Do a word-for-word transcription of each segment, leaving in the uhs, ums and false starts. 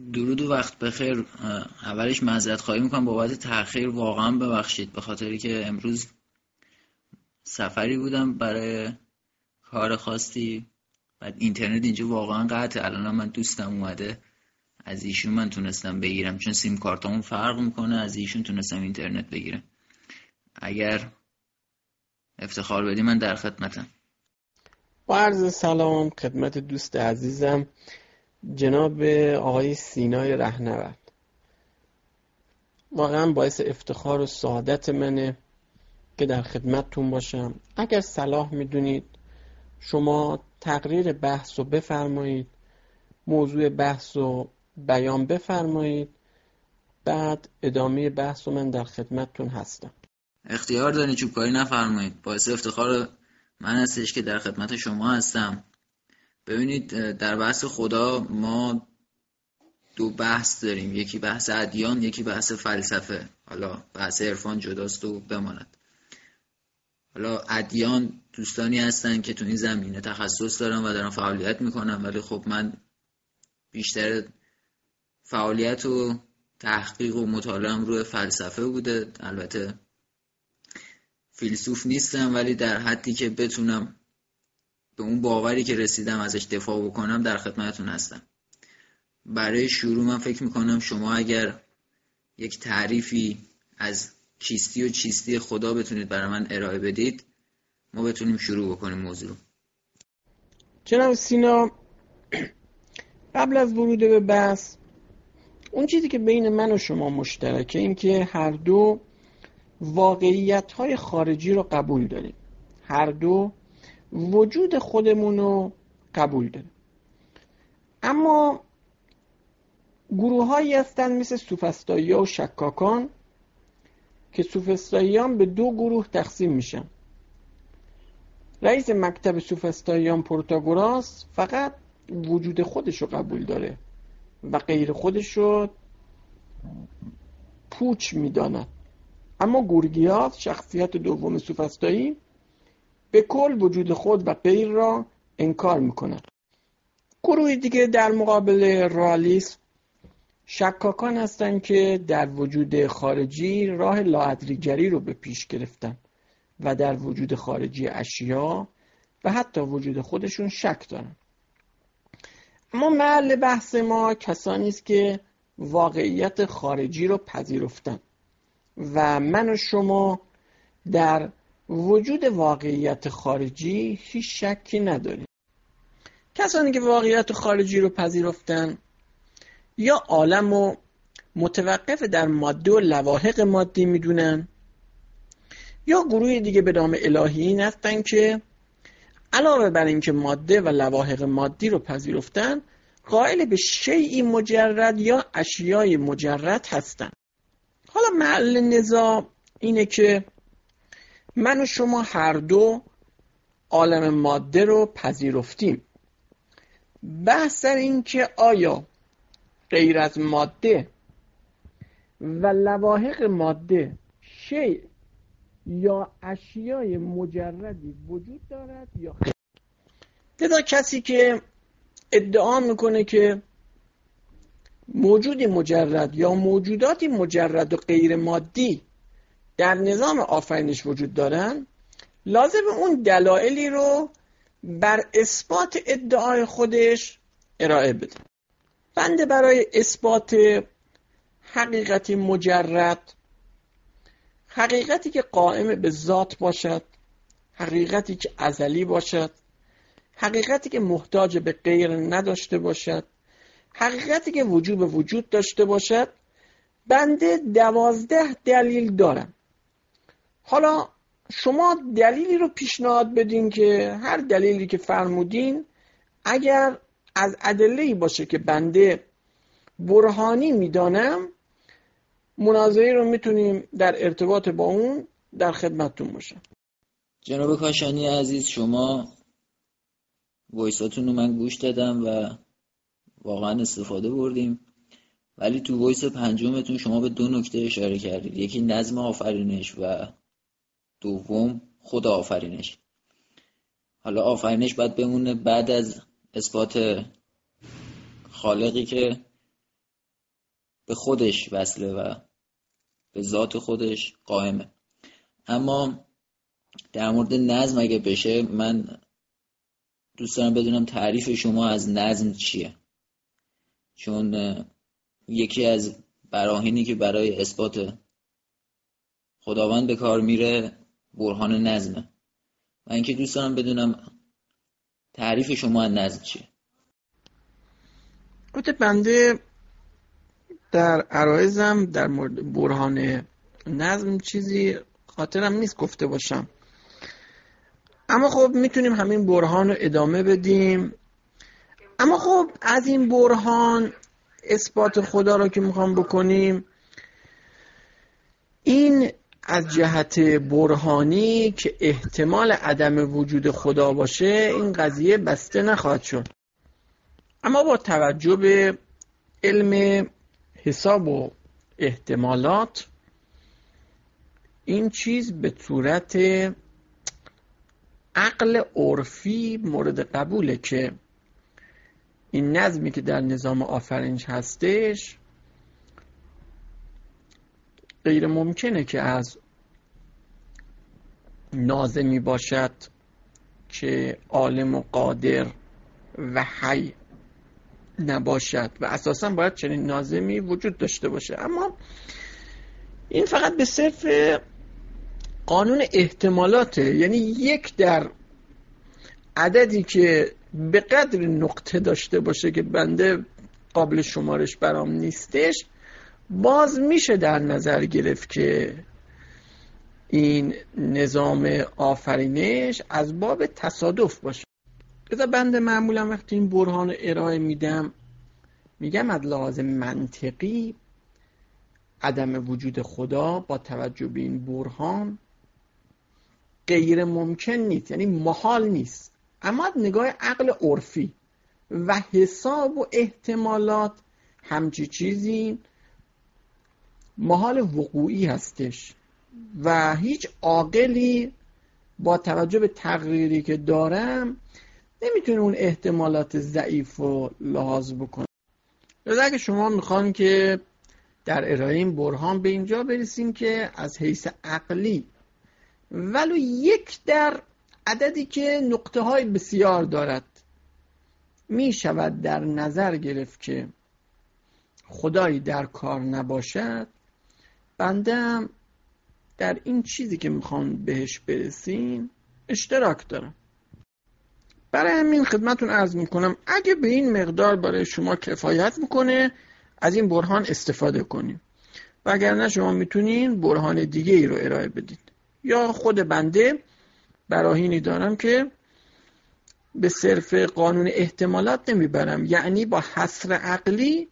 درود و وقت بخیر. اولش معذرت خواهی میکنم بابت تأخیر، واقعا ببخشید، به خاطری که امروز سفری بودم برای کار خاصی. بعد اینترنت اینجا واقعا قطعه. الان من دوستم اومده، از ایشون من تونستم بگیرم، چون سیم کارتامون فرق میکنه، از ایشون تونستم اینترنت بگیرم. اگر افتخار بدی من در خدمتم. با عرض سلام خدمت دوست عزیزم جناب آقای سینای رهنورد. واقعا باعث افتخار و سعادت منه که در خدمتتون باشم. اگر صلاح میدونید شما تقریر بحث رو بفرمایید، موضوع بحث رو بیان بفرمایید، بعد ادامه بحث رو من در خدمتتون هستم. اختیار دارین، چوبکاری نفرمایید. باعث افتخار من هستش که در خدمت شما هستم. ببینید، در بحث خدا ما دو بحث داریم، یکی بحث ادیان، یکی بحث فلسفه. حالا بحث عرفان جداست و بماند. حالا ادیان دوستانی هستن که تو این زمینه تخصص دارن و دارن فعالیت میکنن، ولی خب من بیشتر فعالیت و تحقیق و مطالعه‌ام روی فلسفه بوده. البته فیلسوف نیستم، ولی در حدی که بتونم به اون باوری که رسیدم ازش دفاع بکنم در خدمتتون هستم. برای شروع من فکر میکنم شما اگر یک تعریفی از کیستی و چیستی خدا بتونید برای من ارائه بدید، ما بتونیم شروع بکنیم موضوع رو. جناب سینا، قبل از ورود به بحث، اون چیزی که بین من و شما مشترکه این که هر دو واقعیت‌های خارجی رو قبول داریم، هر دو وجود خودمون رو قبول داریم. اما گروه هایی هستن مثل سوفسطایی و شکاکان که سوفسطاییان به دو گروه تقسیم میشن. رئیس مکتب سوفسطاییان پروتاگوراس فقط وجود خودش رو قبول داره و غیر خودش رو پوچ میداند. اما گورگیاس، شخصیت دوم سوفسطایی، به کل وجود خود و غیر را انکار میکند. گروه دیگه در مقابل رئالیسم شکاکان هستند که در وجود خارجی راه لاادریگری رو به پیش گرفتن و در وجود خارجی اشیا و حتی وجود خودشون شک دارن. اما محل بحث ما کسانی است که واقعیت خارجی رو پذیرفتن و من و شما در وجود واقعیت خارجی هیچ شکی نداریم. کسانی که واقعیت خارجی رو پذیرفتن یا عالم رو متوقف در ماده و لواحق مادی میدونن، یا گروه دیگه به نام الهیین هستن که علاوه بر اینکه ماده و لواحق مادی رو پذیرفتن، قائل به شیئی مجرد یا اشیای مجرد هستن. حالا محل نزاع اینه که من و شما هر دو عالم ماده رو پذیرفتیم. بحث در این که آیا غیر از ماده و لواحق ماده شیء یا اشیای مجردی وجود دارد یا خیر. لذا کسی که ادعا میکنه که موجود مجرد یا موجوداتی مجرد و غیر مادی در نظام آفرینش وجود دارن، لازم اون دلایلی رو بر اثبات ادعای خودش ارائه بده. بنده برای اثبات حقیقتی مجرد، حقیقتی که قائم به ذات باشد، حقیقتی که ازلی باشد، حقیقتی که محتاج به غیر نداشته باشد، حقیقتی که وجوب وجود داشته باشد، بنده دوازده دلیل دارم. حالا شما دلیلی رو پیشنهاد بدین که هر دلیلی که فرمودین اگر از ادله‌ای باشه که بنده برهانی میدانم، مناظره رو میتونیم در ارتباط با اون در خدمتتون باشم. جناب کاشانی عزیز، شما وایساتون رو من گوش دادم و واقعا استفاده بردیم، ولی تو وایس پنجمتون شما به دو نکته اشاره کردید. یکی نظم آفرینش و دوم خود آفرینش. حالا آفرینش باید بمونه بعد از اثبات خالقی که به خودش وصله و به ذات خودش قائمه. اما در مورد نظم اگه بشه، من دوست دارم بدونم تعریف شما از نظم چیه، چون یکی از براهینی که برای اثبات خداوند به کار میره برهان نظمه. من اینکه دوست دارم بدونم تعریف شما از نظم چیه. البته بنده در عرایزم در مورد برهان نظم چیزی خاطرم نیست گفته باشم، اما خب میتونیم همین برهان رو ادامه بدیم. اما خب از این برهان اثبات خدا رو که میخوام بکنیم، این از جهت برهانی که احتمال عدم وجود خدا باشه این قضیه بسته نخواهد شد. اما با توجه به علم حساب و احتمالات این چیز به صورت عقل عرفی مورد قبوله که این نظمی که در نظام آفرینش هستش غیر ممکنه که از ناظمی باشد که عالم و قادر و حی نباشد و اساسا باید چنین ناظمی وجود داشته باشه. اما این فقط به صرف قانون احتمالاته، یعنی یک در عددی که به قدر نقطه داشته باشه که بنده قابل شمارش برام نیستش، باز میشه در نظر گرفت که این نظام آفرینش از باب تصادف باشه. بذار بنده معمولا وقتی این برهان ارائه میدم میگم از لحاظ منطقی عدم وجود خدا با توجه به این برهان غیر ممکن نیست، یعنی محال نیست. اما از نگاه عقل عرفی و حساب و احتمالات همچی چیزی محال وقوعی هستش و هیچ عاقلی با توجه به تقریری که دارم نمیتونه اون احتمالات ضعیف رو لحاظ بکنه. لذا اگه شما میخوان که در ارائه این برهان به اینجا برسیم که از حیث عقلی ولو یک در عددی که نقطه های بسیار دارد می شود در نظر گرفت که خدایی در کار نباشد، بنده هم در این چیزی که میخوان بهش برسیم اشتراک دارم. برای همین خدمتون عرض میکنم اگه به این مقدار برای شما کفایت میکنه از این برهان استفاده کنیم، وگرنه شما میتونین برهان دیگه ای رو ارائه بدید. یا خود بنده براهینی دارم که به صرف قانون احتمالات نمیبرم، یعنی با حصر عقلی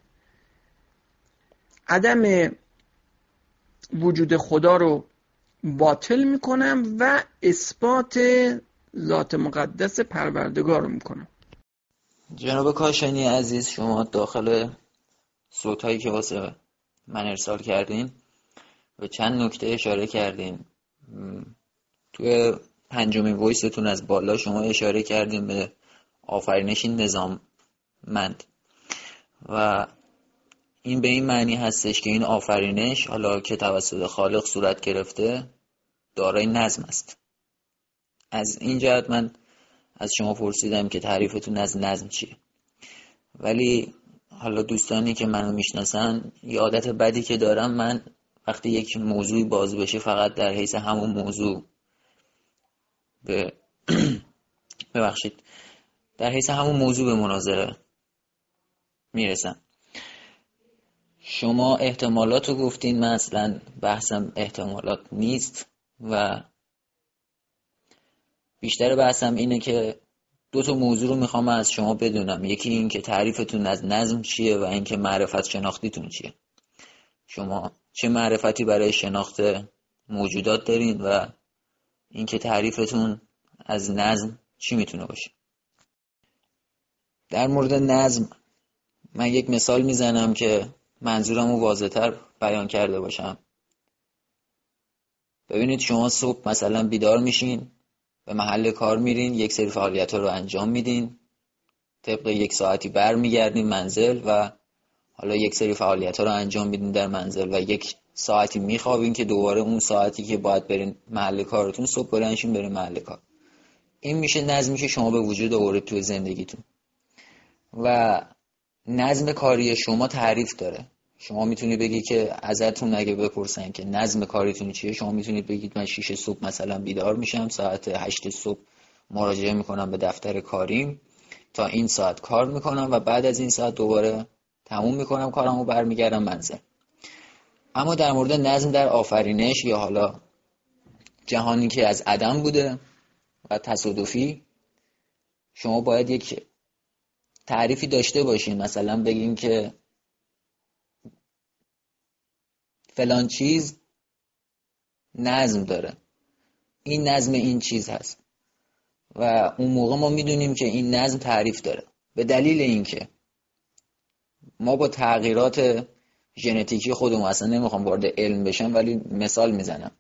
عدم وجود خدا رو باطل میکنم و اثبات ذات مقدس پروردگار رو میکنم. جناب کاشانی عزیز، شما داخل صوتایی که واسه من ارسال کردین و چند نکته اشاره کردین. توی پنجمین وایستون از بالا شما اشاره کردین به آفرینش نظاممند و این به این معنی هستش که این آفرینش حالا که توسط خالق صورت گرفته دارای نظم است. از این جهت من از شما پرسیدم که تعریفتون از نظم چیه، ولی حالا دوستانی که منو میشناسن یه عادت بدی که دارم، من وقتی یک موضوعی باز بشه فقط در حیث همون موضوع به ببخشید در حیث همون موضوع به مناظره میرسم. شما احتمالات رو گفتین، من اصلا بحثم احتمالات نیست و بیشتر بحثم اینه که دو تا موضوع رو میخوام از شما بدونم. یکی این که تعریفتون از نظم چیه و این که معرفت شناختیتون چیه. شما چه معرفتی برای شناخت موجودات دارین و این که تعریفتون از نظم چی میتونه باشه. در مورد نظم من یک مثال میزنم که منظورم رو واضح‌تر بیان کرده باشم. ببینید شما صبح مثلا بیدار میشین، به محل کار میرین، یک سری فعالیت‌ها رو انجام میدین، طبق یک ساعتی بر میگردین منزل و حالا یک سری فعالیت ها رو انجام میدین در منزل و یک ساعتی میخوابین که دوباره اون ساعتی که باید برین محل کارتون صبح بلند شین برین محل کار. این میشه نظمی که شما به وجود آورید توی زندگیتون. و نظم کاری شما تعریف داره. شما میتونید بگید که ازتون اگه بپرسن که نظم کاریتون چیه، شما میتونید بگید من شیش صبح مثلا بیدار میشم، ساعت هشت صبح مراجعه میکنم به دفتر کاریم، تا این ساعت کار میکنم و بعد از این ساعت دوباره تموم میکنم کارمو، برمیگردم منزل. اما در مورد نظم در آفرینش یا حالا جهانی که از عدم بوده و تصادفی، شما باید یک تعریفی داشته باشین. مثلا بگین که فلان چیز نظم داره، این نظم این چیز هست و اون موقع ما میدونیم که این نظم تعریف داره. به دلیل اینکه ما با تغییرات ژنتیکی خودمون، اصلا نمیخوام وارد علم بشم ولی مثال میزنم،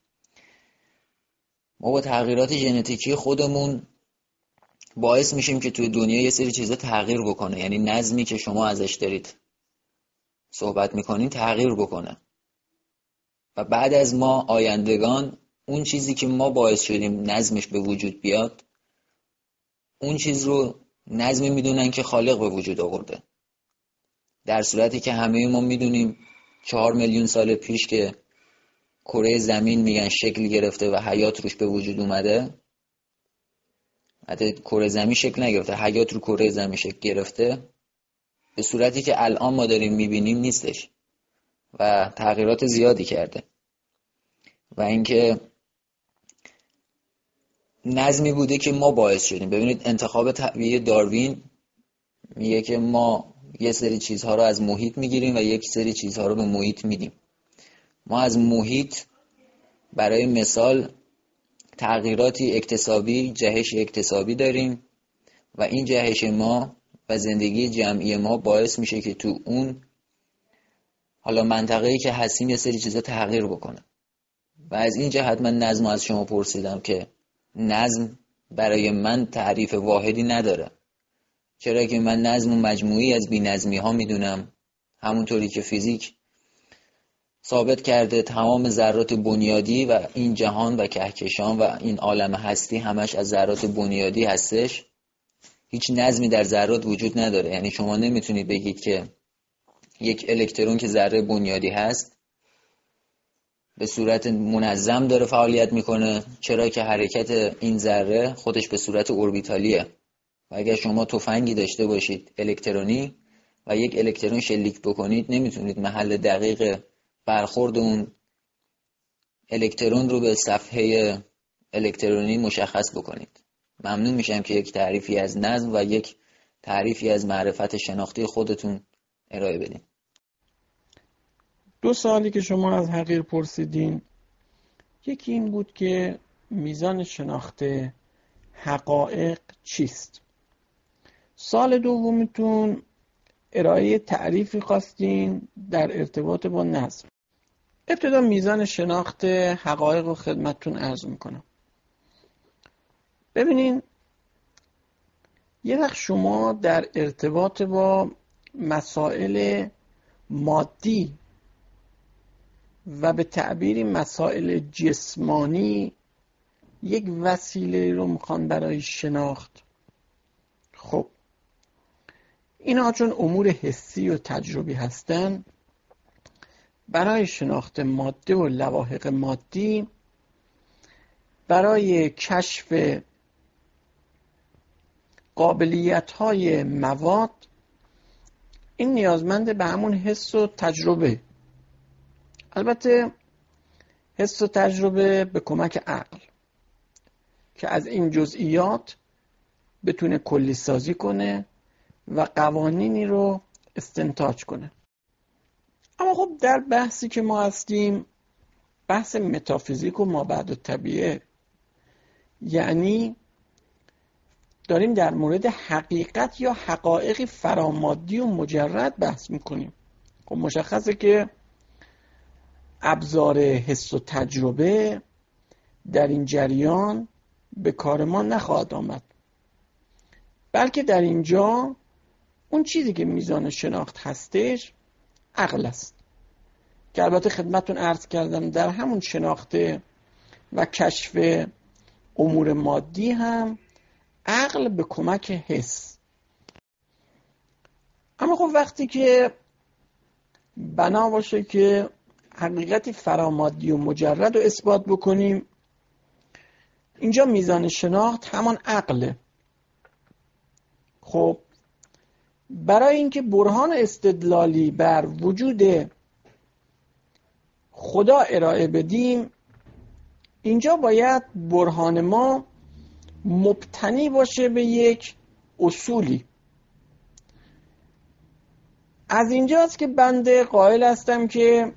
ما با تغییرات ژنتیکی خودمون باعث میشیم که توی دنیا یه سری چیزا تغییر بکنه. یعنی نظمی که شما ازش دارید صحبت میکنین تغییر بکنه و بعد از ما آیندگان اون چیزی که ما باعث شدیم نظمش به وجود بیاد، اون چیز رو نظمی میدونن که خالق به وجود آورده. در صورتی که همه ما میدونیم چهار میلیون سال پیش که کره زمین میگن شکل گرفته و حیات روش به وجود اومده، حتی کره زمین شکل نگرفته، حیات رو کره زمین شکل گرفته، به صورتی که الان ما داریم میبینیم نیستش و تغییرات زیادی کرده. و اینکه نظمی بوده که ما باعث شدیم. ببینید انتخاب طبیعی داروین میگه که ما یه سری چیزها رو از محیط میگیریم و یک سری چیزها رو به محیط میدیم. ما از محیط برای مثال تغییراتی اکتسابی، جهش اکتسابی داریم و این جهش ما و زندگی جمعی ما باعث میشه که تو اون حالا منطقه‌ای که هستیم یه سری چیزا تغییر بکنه. و از این جهت من نظم از شما پرسیدم که نظم برای من تعریف واحدی نداره، چرا که من نظم و مجموعی از بی نظمی ها میدونم. همونطوری که فیزیک ثابت کرده تمام ذرات بنیادی و این جهان و کهکشان و این عالم هستی همش از ذرات بنیادی هستش، هیچ نظمی در ذرات وجود نداره. یعنی شما نمیتونید بگید که یک الکترون که ذره بنیادی هست به صورت منظم داره فعالیت میکنه، چرا که حرکت این ذره خودش به صورت اوربیتالیه. و اگر شما تفنگی داشته باشید الکترونی و یک الکترون شلیک بکنید، نمیتونید محل دقیق برخورد اون الکترون رو به صفحه الکترونی مشخص بکنید. ممنون میشم که یک تعریفی از نظم و یک تعریفی از معرفت شناختی خودتون ارائه بدین. دو سوالی که شما از حقیر پرسیدین، یکی این بود که میزان شناخت حقایق چیست؟ سال دومیتون ارائه تعریفی خواستین در ارتباط با نظم. ابتدا میزان شناخت حقایق رو خدمتتون عرض میکنم. ببینین، یه وقت شما در ارتباط با مسائل مادی و به تعبیری مسائل جسمانی یک وسیله رو میخوان برای شناخت. خب اینا چون امور حسی و تجربی هستن، برای شناخت ماده و لواحق مادی، برای کشف قابلیت‌های مواد، این نیازمند به همون حس و تجربه. البته حس و تجربه به کمک عقل که از این جزئیات بتونه کلی سازی کنه و قوانینی رو استنتاج کنه. اما خب در بحثی که ما هستیم بحث متافیزیک و مابعد الطبیعه، یعنی داریم در مورد حقیقت یا حقایقی فرامادی و مجرد بحث میکنیم. خب مشخصه که ابزار حس و تجربه در این جریان به کار ما نخواهد آمد، بلکه در اینجا اون چیزی که میزان شناخت هستش عقل است که البته خدمتتون عرض کردم در همون شناخته و کشف امور مادی هم عقل به کمک حس. اما خب وقتی که بنا باشه که حقیقتی فرامادی و مجرد رو اثبات بکنیم، اینجا میزان شناخت همان عقله. خب برای اینکه برهان استدلالی بر وجود خدا ارائه بدیم، اینجا باید برهان ما مبتنی باشه به یک اصولی. از اینجاست که بنده قائل هستم که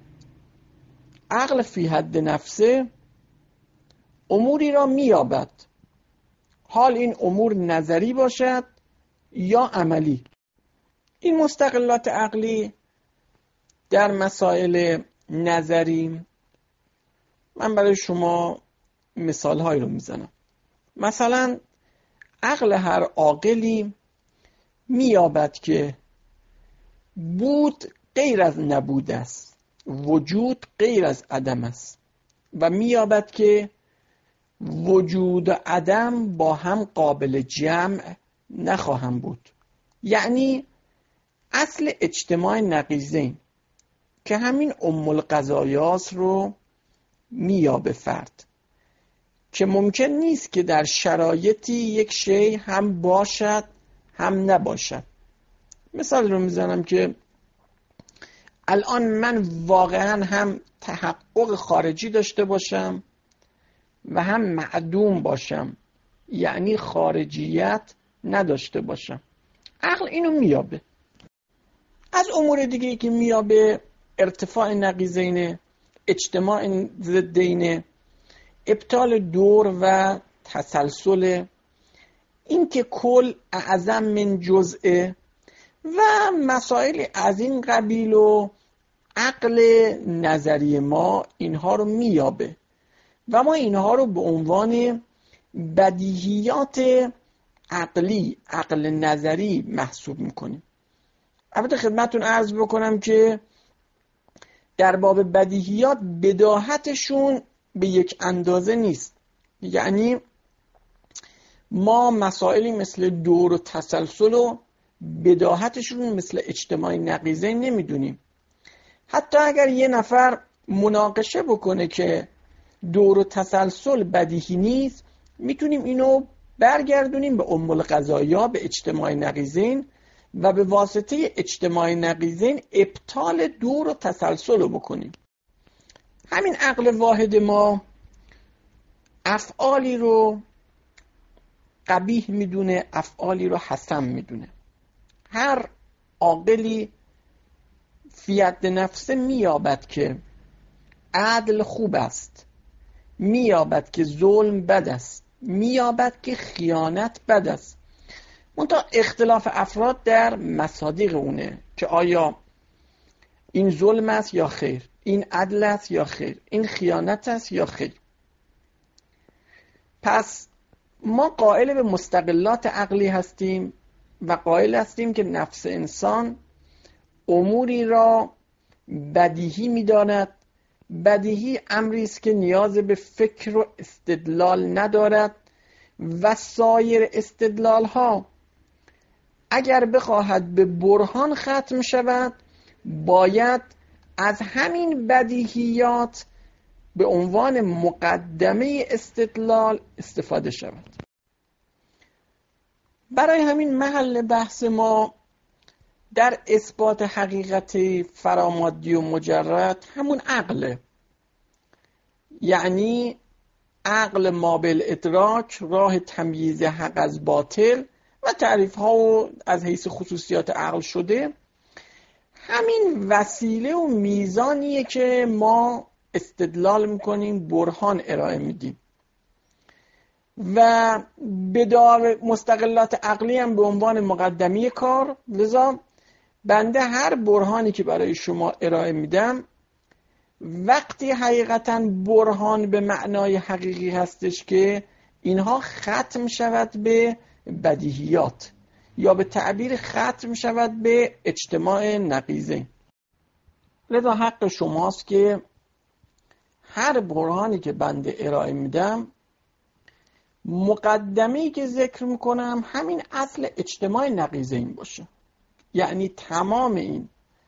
عقل فی حد نفسه اموری را میابد، حال این امور نظری باشد یا عملی. این مستقلات عقلی در مسائل نظری من برای شما مثال هایی رو میزنم. مثلا عقل هر عاقلی میابد که بود غیر از نبود است، وجود غیر از عدم است، و میابد که وجود و عدم با هم قابل جمع نخواهم بود. یعنی اصل اجتماع نقیضین که همین ام القضایاست رو میابه فرد، که ممکن نیست که در شرایطی یک شی هم باشد هم نباشد. مثال رو میزنم که الان من واقعا هم تحقق خارجی داشته باشم و هم معدوم باشم، یعنی خارجیت نداشته باشم. عقل اینو میابه. از امور دیگه که میابه ارتفاع نقیضین، اجتماع ضدین، ابطال دور و تسلسل، این که کل اعظم من جزء و مسائل از این قبیل، و عقل نظری ما اینها رو میابه و ما اینها رو به عنوان بدیهیات عقلی، عقل نظری محسوب میکنیم. البته خدمتتون عرض بکنم که در باب بدیهیات بداهتشون به یک اندازه نیست. یعنی ما مسائلی مثل دور و تسلسل و بداهتشون مثل اجتماع نقیضین نمیدونیم. حتی اگر یه نفر مناقشه بکنه که دور و تسلسل بدیهی نیست، میتونیم اینو برگردونیم به ام القضایا، به اجتماع نقیضین، و به واسطه اجتماع نقیضین ابطال دور و تسلسل رو بکنیم. همین عقل واحد ما افعالی رو قبیح میدونه، افعالی رو حسن میدونه. هر عاقلی فی حد نفسه میابد که عدل خوب است، میابد که ظلم بد است، میابد که خیانت بد است. منتها اختلاف افراد در مصادیق اونه که آیا این ظلم است یا خیر، این عدل است یا خیر، این خیانت است یا خیر. پس ما قائل به مستقلات عقلی هستیم و قائل هستیم که نفس انسان اموری را بدیهی می‌داند. بدیهی امری است که نیاز به فکر و استدلال ندارد و سایر استدلال ها اگر بخواهد به برهان ختم شود، باید از همین بدیهیات به عنوان مقدمه استدلال استفاده شود. برای همین محل بحث ما در اثبات حقیقت فرامادی و مجرد همون عقله. یعنی عقل ما بالادراک، راه تمییز حق از باطل و تعریف ها از حیث خصوصیات عقل شده، همین وسیله و میزانیه که ما استدلال میکنیم، برهان ارائه میدیم و به مستقلات عقلی هم به عنوان مقدمی کار. لذا بنده هر برهانی که برای شما ارائه میدم، وقتی حقیقتا برهان به معنای حقیقی هستش که اینها ختم شود به بدیهیات یا به تعبیر ختم شود به اجتماع نقیضین. لذا حق شماست که هر برهانی که بنده ارائه میدم، مقدمه‌ای که ذکر میکنم همین اصل اجتماع نقیضین باشه. یعنی تمام این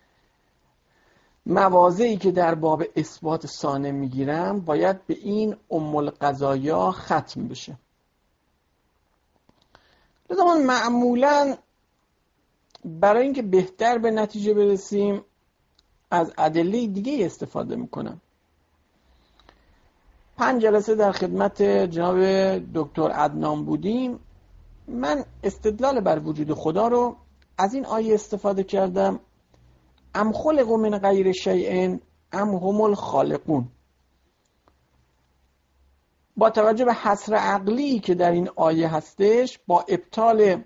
مواضعی که در باب اثبات ثانه میگیرم باید به این ام القضایا ختم بشه. لذا من معمولا برای اینکه بهتر به نتیجه برسیم از ادله دیگه استفاده میکنم. پنج جلسه در خدمت جناب دکتر عدنان بودیم. من استدلال بر وجود خدا رو از این آیه استفاده کردم: ام خلقوا من غیر شیء ام هم الخالقون. با توجه به حصر عقلی که در این آیه هستش، با ابطال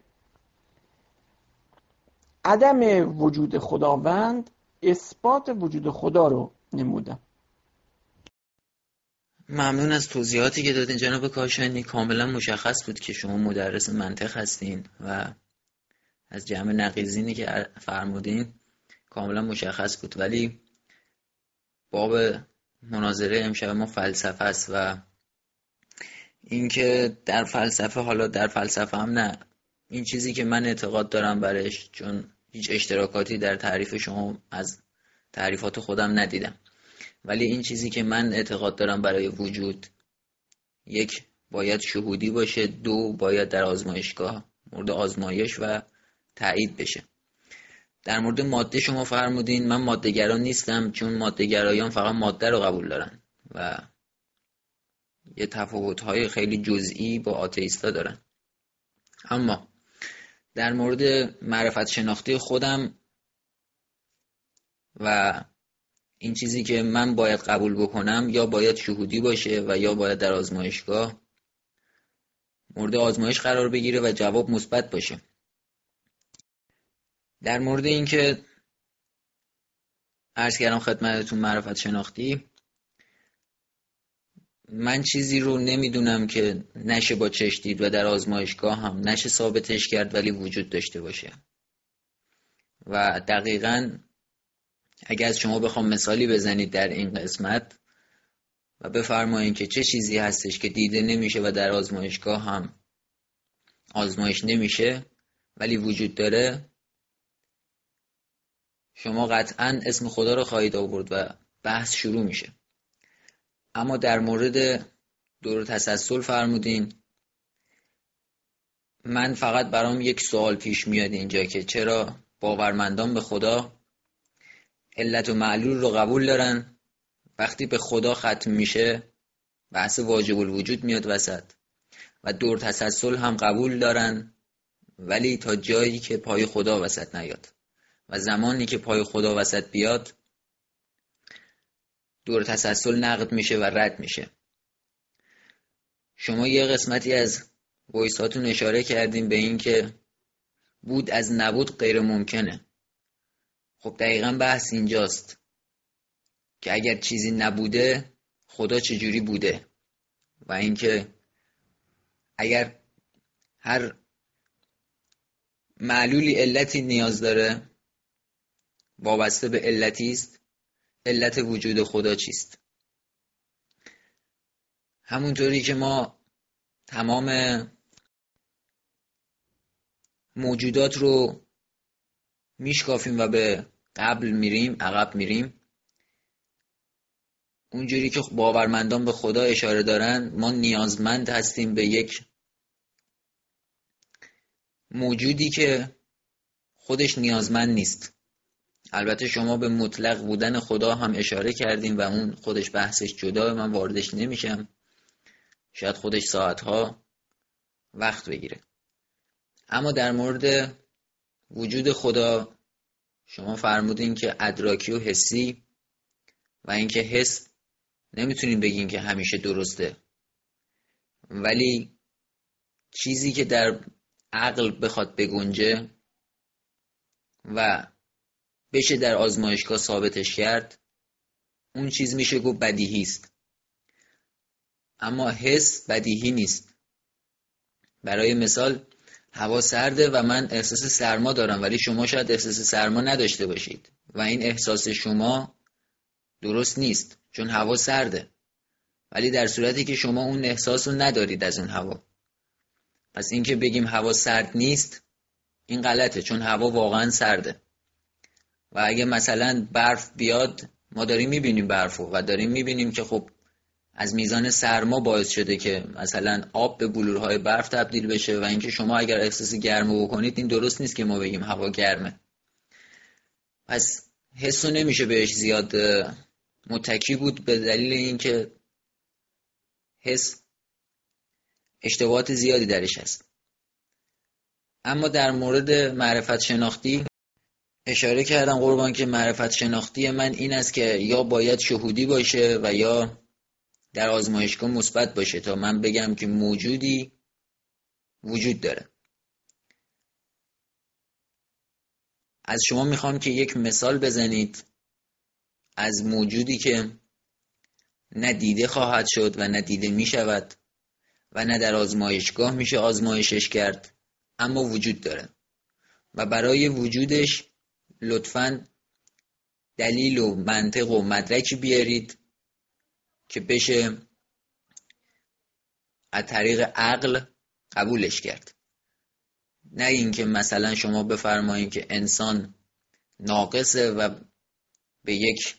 عدم وجود خداوند اثبات وجود خدا رو نمودم. ممنون از توضیحاتی که دادین جناب کاشانی. کاملا مشخص بود که شما مدرس منطق هستین و از جمع نقیضینی که فرمودین کاملا مشخص بود. ولی باب مناظره امشب ما فلسفه است و اینکه در فلسفه، حالا در فلسفه هم نه، این چیزی که من اعتقاد دارم برش، چون هیچ اشتراکاتی در تعریف شما از تعریفات خودم ندیدم، ولی این چیزی که من اعتقاد دارم برای وجود، یک، باید شهودی باشه، دو، باید در آزمایشگاه مورد آزمایش و تایید بشه. در مورد ماده شما فرمودین، من ماده گرا نیستم، چون ماده گرایان فقط ماده رو قبول دارن و یه تفاوت‌های خیلی جزئی با آتئیستا دارن. اما در مورد معرفت شناختی خودم و این چیزی که من باید قبول بکنم، یا باید شهودی باشه و یا باید در آزمایشگاه مورد آزمایش قرار بگیره و جواب مثبت باشه. در مورد این که عرض کردم خدمتتون معرفت شناختی، من چیزی رو نمیدونم که نشه با چشم دید و در آزمایشگاه هم نشه ثابتش کرد ولی وجود داشته باشه. و دقیقاً اگر از شما بخوام مثالی بزنید در این قسمت و بفرمایید که چه چیزی هستش که دیده نمیشه و در آزمایشگاه هم آزمایش نمیشه ولی وجود داره، شما قطعاً اسم خدا رو خواهید آورد و بحث شروع میشه. اما در مورد دور تسلسل فرمودین، من فقط برام یک سوال پیش میاد اینجا که چرا باورمندان به خدا علت و معلول رو قبول دارن، وقتی به خدا ختم میشه بحث واجب الوجود میاد وسط، و دور تسلسل هم قبول دارن ولی تا جایی که پای خدا وسط نیاد، و زمانی که پای خدا وسط بیاد دور تسلسل نقد میشه و رد میشه. شما یه قسمتی از وایساتون اشاره کردیم به این که بود از نبود غیر ممکنه. خب دقیقاً بحث اینجاست که اگر چیزی نبوده خدا چجوری بوده، و اینکه اگر هر معلولی علتی نیاز داره وابسته به علتی است، علت وجود خدا چیست؟ همونطوری که ما تمام موجودات رو میشکافیم و به قبل میریم، عقب میریم، اونجوری که باورمندان به خدا اشاره دارن، ما نیازمند هستیم به یک موجودی که خودش نیازمند نیست. البته شما به مطلق بودن خدا هم اشاره کردیم و اون خودش بحثش جدا، من واردش نمیشم، شاید خودش ساعتها وقت بگیره. اما در مورد وجود خدا شما فرمودین که ادراکی و حسی، و اینکه حس نمیتونین بگین که همیشه درسته، ولی چیزی که در عقل بخواد بگنجه و بشه در آزمایشگاه ثابتش کرد، اون چیز میشه گفت بدیهی است. اما حس بدیهی نیست. برای مثال هوا سرده و من احساس سرما دارم ولی شما شاید احساس سرما نداشته باشید و این احساس شما درست نیست، چون هوا سرده. ولی در صورتی که شما اون احساس رو ندارید از اون هوا، پس اینکه بگیم هوا سرد نیست این غلطه، چون هوا واقعا سرده. و اگه مثلا برف بیاد، ما داریم میبینیم برفو و داریم میبینیم که خب از میزان سرما باعث شده که مثلا آب به بلورهای برف تبدیل بشه. و اینکه شما اگر احساس گرما بکنید این درست نیست که ما بگیم هوا گرمه. پس حسو نمیشه بهش زیاد متکی بود، به دلیل اینکه حس اشتباهات زیادی درش هست. اما در مورد معرفت شناختی اشاره کردم قربان که معرفت شناختی من این است که یا باید شهودی باشه و یا در آزمایشگاه مثبت باشه تا من بگم که موجودی وجود داره. از شما میخوام که یک مثال بزنید از موجودی که نه دیده خواهد شد و نه دیده میشود و نه در آزمایشگاه میشه آزمایشش کرد، اما وجود داره. و برای وجودش لطفاً دلیل و منطق و مدرکی بیارید که بشه از طریق عقل قبولش کرد. نه اینکه مثلا شما بفرمایید که انسان ناقصه و به یک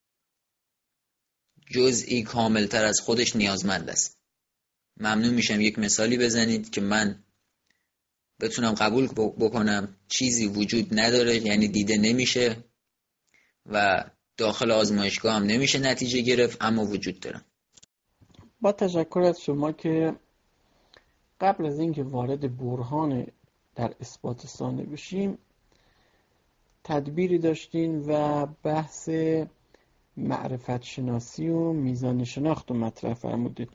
جزئی کاملتر از خودش نیازمند است. ممنون میشم یک مثالی بزنید که من بتونم قبول بکنم چیزی وجود نداره، یعنی دیده نمیشه و داخل آزمایشگاه هم نمیشه نتیجه گرفت، اما وجود داره. با تشکر از شما که قبل از اینکه وارد برهان در اثبات ثانی بشیم تدبیری داشتین و بحث معرفت شناسی و میزان شناخت رو مطرح فرمودید.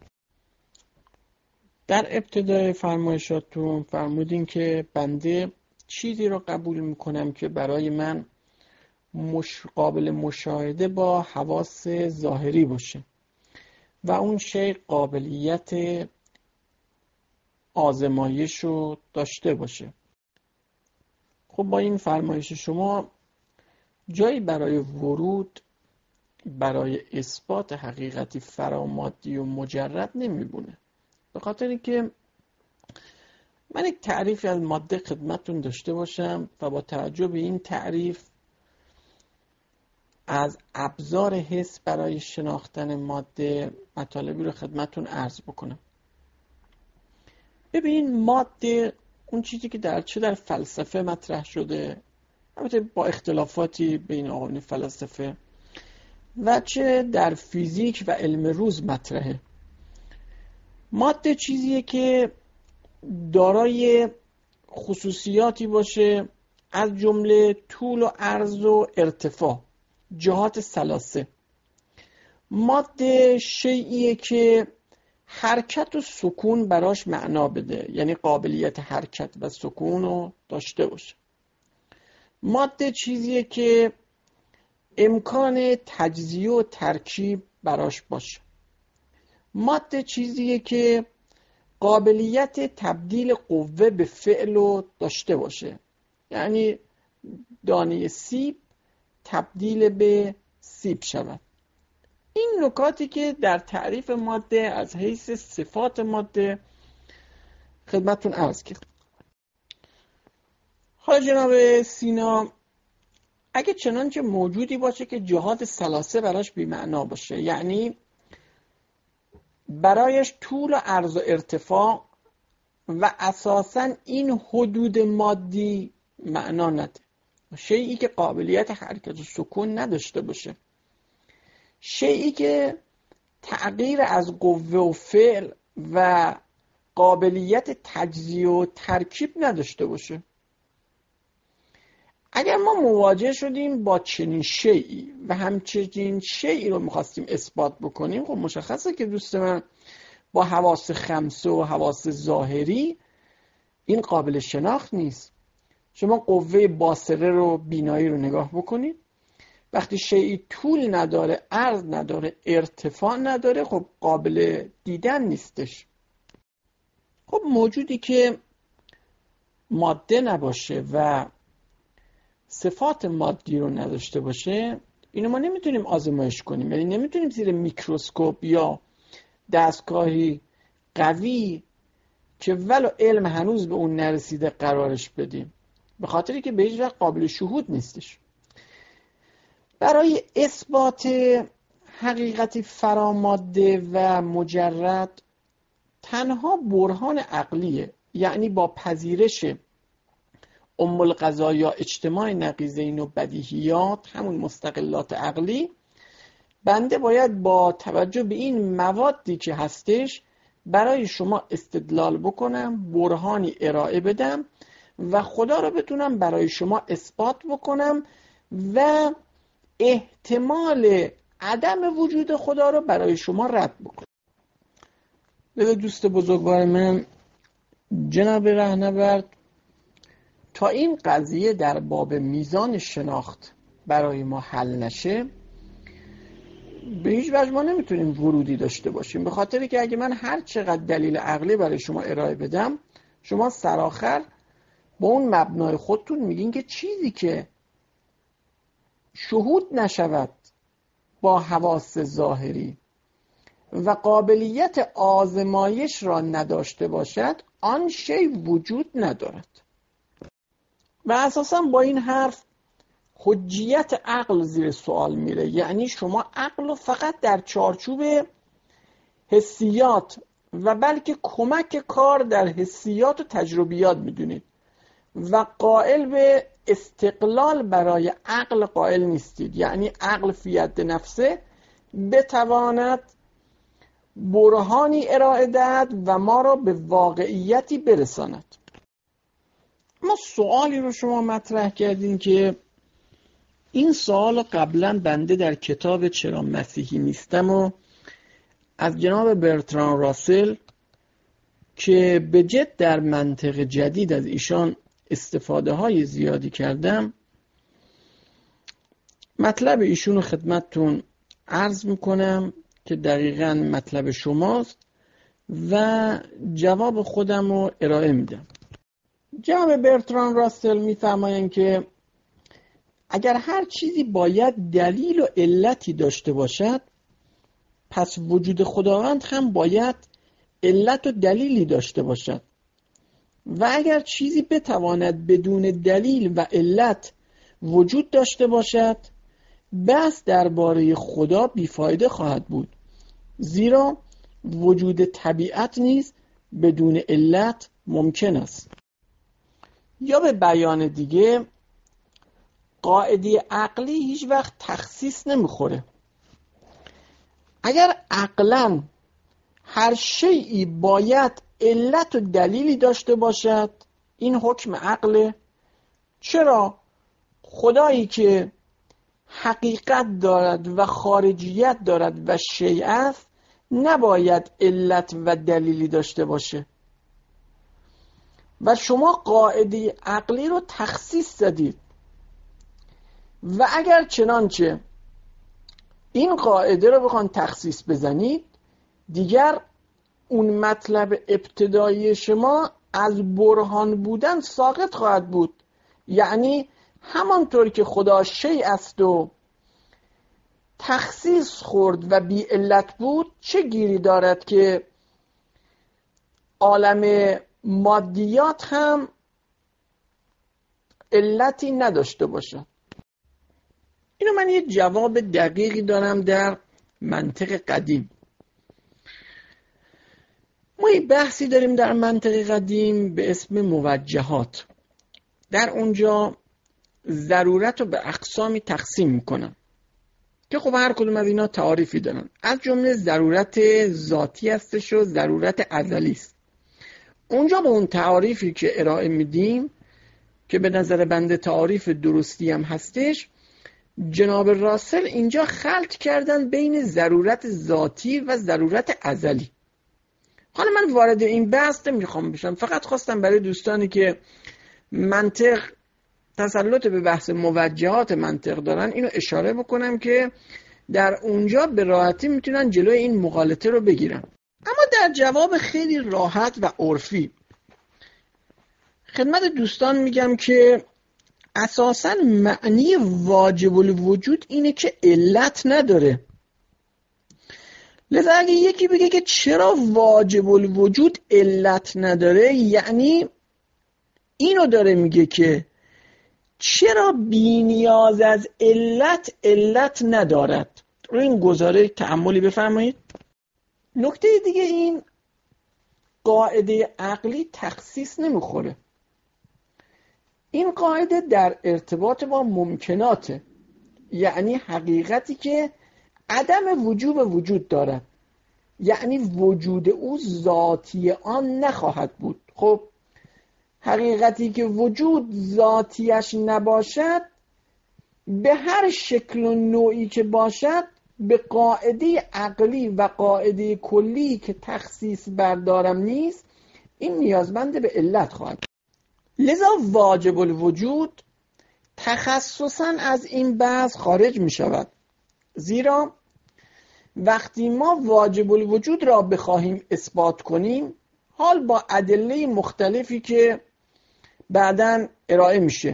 در ابتدای فرمایشاتون فرمودین که بنده چیزی رو قبول میکنم که برای من مش... قابل مشاهده با حواس ظاهری باشه و اون شی قابلیت آزمایش رو داشته باشه. خب با این فرمایش شما جایی برای ورود برای اثبات حقیقتی فرامادی و مجرد نمیبونه. به خاطر اینکه من یک تعریفی از ماده خدمتتون داشته باشم و با توجه به این تعریف از ابزار حس برای شناختن ماده مطالبی رو خدمتتون عرض بکنم. ببین، ماده اون چیزی که در چه در فلسفه مطرح شده، البته با اختلافاتی بین آقایون فلسفه، و چه در فیزیک و علم روز مطرحه. ماده چیزیه که دارای خصوصیاتی باشه از جمله طول و عرض و ارتفاع، جهات ثلاثه. ماده شیئیه که حرکت و سکون براش معنا بده، یعنی قابلیت حرکت و سکون رو داشته باشه. ماده چیزیه که امکان تجزیه و ترکیب براش باشه. ماده چیزیه که قابلیت تبدیل قوه به فعل رو داشته باشه، یعنی دانه سیب تبدیل به سیب شود. این نکاتی که در تعریف ماده از حیث صفات ماده خدمتتون عرض کردم. حالا جناب سینا، اگه چنانچه موجودی باشه که جهات ثلاثه براش بی‌معنا باشه، یعنی برایش طول و عرض و ارتفاع و اساساً این حدود مادی معنا نده، شیئی که قابلیت حرکت و سکون نداشته باشه، شیئی که تغییر از قوه و فعل و قابلیت تجزیه و ترکیب نداشته باشه. اگر ما مواجه شدیم با چنین شیئی و همچنین شیئی رو میخواستیم اثبات بکنیم، خب مشخصه که دوست من با حواس خمسه و حواس ظاهری این قابل شناخت نیست. شما قوه باصره رو، بینایی رو نگاه بکنید، وقتی شیئی طول نداره، عرض نداره، ارتفاع نداره، خب قابل دیدن نیستش. خب موجودی که ماده نباشه و صفات مادی رو نداشته باشه اینو ما نمیتونیم آزمایش کنیم، یعنی نمیتونیم زیر میکروسکوپ یا دستگاهی قوی که ولو علم هنوز به اون نرسیده قرارش بدیم، به خاطری که به هیچ وقت قابل شهود نیستش. برای اثبات حقیقتی فراماده و مجرد تنها برهان عقلیه، یعنی با پذیرش ام القضایا اجتماع نقیضین و بدیهیات، همون مستقلات عقلی، بنده باید با توجه به این موادی که هستش برای شما استدلال بکنم، برهانی ارائه بدم و خدا رو بتونم برای شما اثبات بکنم و احتمال عدم وجود خدا رو برای شما رد بکنم. لذا دوست بزرگوار من جناب رهنورد، تا این قضیه در باب میزان شناخت برای ما حل نشه، به هیچ وجه ما نمیتونیم ورودی داشته باشیم، به خاطری که اگه من هر چقدر دلیل عقلی برای شما ارائه بدم، شما سرآخر با اون مبنای خودتون میگین که چیزی که شهود نشود با حواس ظاهری و قابلیت آزمایش را نداشته باشد، آن شی وجود ندارد. و اساساً با این حرف حجیت عقل زیر سوال میره، یعنی شما عقل رو فقط در چارچوب حسیات و بلکه کمک کار در حسیات و تجربیات میدونید و قائل به استقلال برای عقل قائل نیستید، یعنی عقل فی ید نفسه بتواند برهانی ارائه دهد و ما را به واقعیتی برساند. ما سوالی رو شما مطرح کردین که این سوال قبلا بنده در کتاب چرا مسیحی نیستم و از جناب برتران راسل که به جد در منطق جدید از ایشان استفاده های زیادی کردم، مطلب ایشون رو خدمتتون عرض میکنم که دقیقاً مطلب شماست و جواب خودم رو ارائه میدم. جناب برتران راسل میفرمایند که اگر هر چیزی باید دلیل و علتی داشته باشد، پس وجود خداوند هم باید علت و دلیلی داشته باشد، و اگر چیزی بتواند بدون دلیل و علت وجود داشته باشد، بحث درباره خدا بیفایده خواهد بود، زیرا وجود طبیعت نیز بدون علت ممکن است. یا به بیان دیگه، قاعده عقلی هیچ وقت تخصیص نمیخوره. اگر عقلاً هر شیئی باید علت و دلیلی داشته باشد، این حکم عقله. چرا؟ خدایی که حقیقت دارد و خارجیت دارد و شیء است، نباید علت و دلیلی داشته باشه و شما قاعده عقلی رو تخصیص زدید. و اگر چنانچه این قاعده رو بخوان تخصیص بزنید، دیگر اون مطلب ابتدایی شما از برهان بودن ساقط خواهد بود. یعنی همانطور که خدا شیء است و تخصیص خورد و بی علت بود، چه گیری دارد که عالم مادیات هم علتی نداشته باشد؟ اینو من یه جواب دقیقی دارم در منطق قدیم. ما یه بحثی داریم در منطق قدیم به اسم موجهات. در اونجا ضرورت رو به اقسامی تقسیم میکنن که خب هر کدوم از اینا تعاریفی دارن. از جمله ضرورت ذاتی هستش و ضرورت ازلی است. اونجا به اون تعاریفی که ارائه میدیم که به نظر بنده تعاریف درستی هم هستش، جناب راسل اینجا خلط کردن بین ضرورت ذاتی و ضرورت ازلی. حالا من وارد این بحث نمیخوام بشم، فقط خواستم برای دوستانی که منطق تسلط به بحث موجهات منطق دارن اینو اشاره بکنم که در اونجا به راحتی میتونن جلوی این مغالطه رو بگیرن. اما در جواب خیلی راحت و عرفی خدمت دوستان میگم که اساساً معنی واجب الوجود اینه که علت نداره. لذا اگه یکی بگه که چرا واجب الوجود علت نداره، یعنی اینو داره میگه که چرا بی نیاز از علت علت ندارد. رو این گزاره تأملی بفرمایید. نکته دیگه، این قاعده عقلی تخصیص نمیخوره. این قاعده در ارتباط با ممکناته، یعنی حقیقتی که عدم وجوب وجود دارد، یعنی وجود او ذاتی آن نخواهد بود. خب حقیقتی که وجود ذاتیش نباشد، به هر شکل و نوعی که باشد، به قاعده عقلی و قاعده کلی که تخصیص بردارم نیست، این نیازمند به علت خواهد. لذا واجب الوجود تخصصاً از این بحث خارج می شود، زیرا وقتی ما واجب الوجود را بخواهیم اثبات کنیم، حال با ادله مختلفی که بعداً ارائه میشه،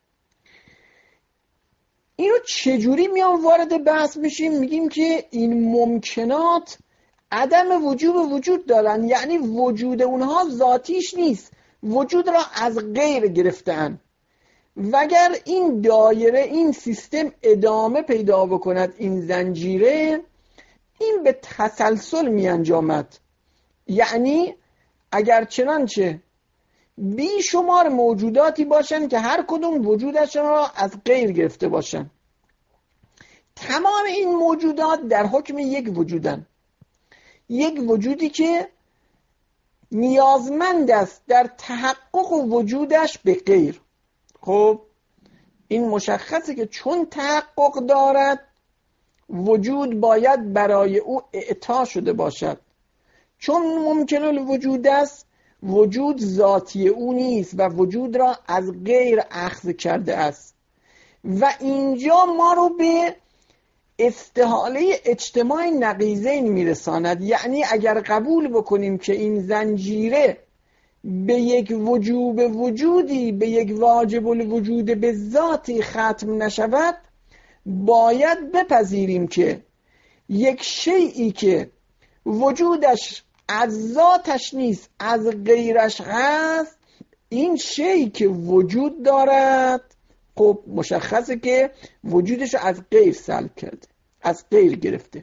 اینو چجوری میام وارد بحث میشیم؟ میگیم که این ممکنات عدم وجوب وجود دارن، یعنی وجود اونها ذاتیش نیست، وجود را از غیر گرفتن. وگر این دایره، این سیستم ادامه پیدا بکند، این زنجیره، این به تسلسل می انجامد. یعنی اگر چنانچه بی شمار موجوداتی باشن که هر کدوم وجودشون را از غیر گرفته باشن، تمام این موجودات در حکم یک وجودن، یک وجودی که نیازمند است در تحقق وجودش به غیر. خب این مشخصه که چون تحقق دارد، وجود باید برای او اعطا شده باشد. چون ممکن الوجود است، وجود ذاتی او نیست و وجود را از غیر اخذ کرده است. و اینجا ما رو به استحاله اجتماع نقیضین میرساند. یعنی اگر قبول بکنیم که این زنجیره به یک وجوب وجودی، به یک واجب الوجود به ذاتی ختم نشود، باید بپذیریم که یک شیئی که وجودش از ذاتش نیست، از غیرش هست، این شیئی که وجود دارد، خب مشخصه که وجودش از غیر سلب کرده، از غیر گرفته.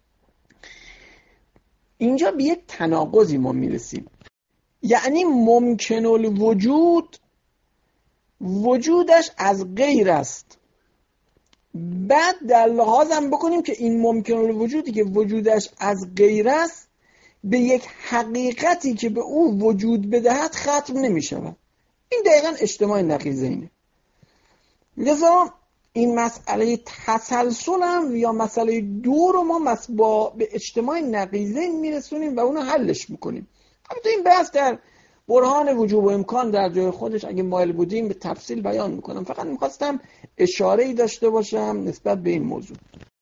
اینجا به یک تناقضی ما میرسیم. یعنی ممکن الوجود وجودش از غیر است، بعد در لحاظم بکنیم که این ممکن الوجودی که وجودش از غیر است به یک حقیقتی که به او وجود بدهد ختم نمی شود. این دقیقا اجتماع نقیضینه. لذا این مسئله تسلسل هم یا مسئله دو رو ما با به اجتماع نقیضین میرسونیم و اونو حلش میکنیم. البته این بحث در برهان وجوب و امکان در جای خودش اگه مایل بودیم به تفصیل بیان میکنم. فقط میخواستم اشاره‌ای داشته باشم نسبت به این موضوع.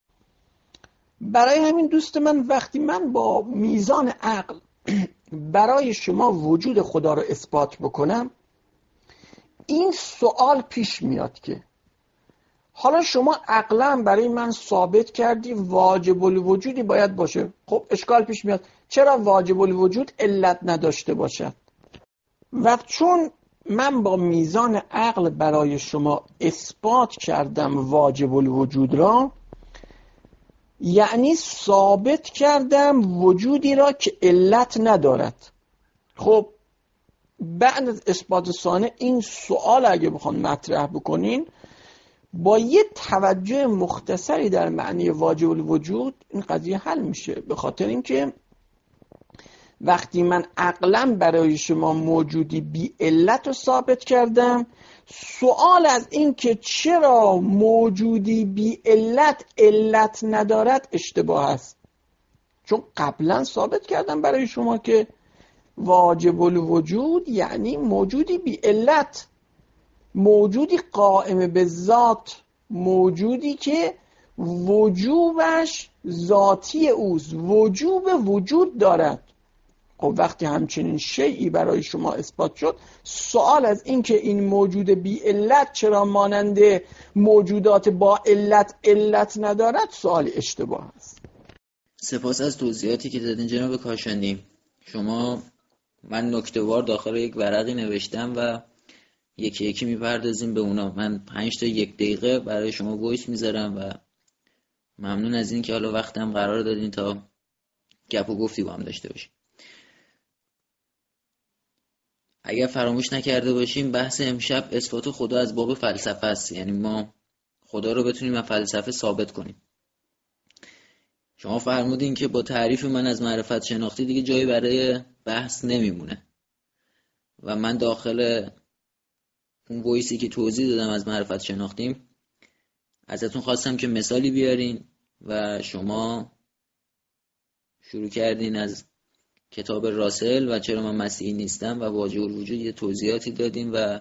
برای همین دوست من، وقتی من با میزان عقل برای شما وجود خدا رو اثبات بکنم، این سوال پیش میاد که حالا شما عقلا برای من ثابت کردی واجب الوجودی باید باشه. خب اشکال پیش میاد، چرا واجب الوجود علت نداشته باشد؟ و چون من با میزان عقل برای شما اثبات کردم واجب الوجود را، یعنی ثابت کردم وجودی را که علت ندارد. خب بعد از اثبات ثانی این سوال اگه بخوان مطرح بکنین، با یه توجه مختصری در معنی واجب الوجود این قضیه حل میشه. به خاطر اینکه وقتی من عقلا برای شما موجودی بی علت رو ثابت کردم، سوال از این که چرا موجودی بی علت علت ندارد اشتباه است. چون قبلا ثابت کردم برای شما که واجب الوجود یعنی موجودی بی علت، موجودی قائم به ذات، موجودی که وجوبش ذاتی اوست، وجوب وجود دارد. خب وقتی همچنین شیئی برای شما اثبات شد، سوال از این که این موجود بی علت چرا مانند موجودات با علت علت ندارد سوال اشتباه است. سپاس از توضیحاتی که دادین جناب کاشانی. شما من نکته‌وار داخل یک ورقی نوشتم و یکی یکی میپردازیم به اونا. من پنج تا یک دقیقه برای شما وایس میذارم و ممنون از این که حالا وقتم قرار دادین تا گپ و گفتی با هم داشته باشیم. اگر فراموش نکرده باشیم بحث امشب اثبات خدا از باب فلسفه است، یعنی ما خدا رو بتونیم از فلسفه ثابت کنیم. شما فرمودین که با تعریف من از معرفت شناختی دیگه جایی برای بحث نمیمونه و من داخل اون وایسی که توضیح دادم از معرفت شناختیم ازتون خواستم که مثالی بیارین و شما شروع کردین از کتاب راسل و چرا من مسیحی نیستم و واجب الوجود یه توضیحاتی دادیم و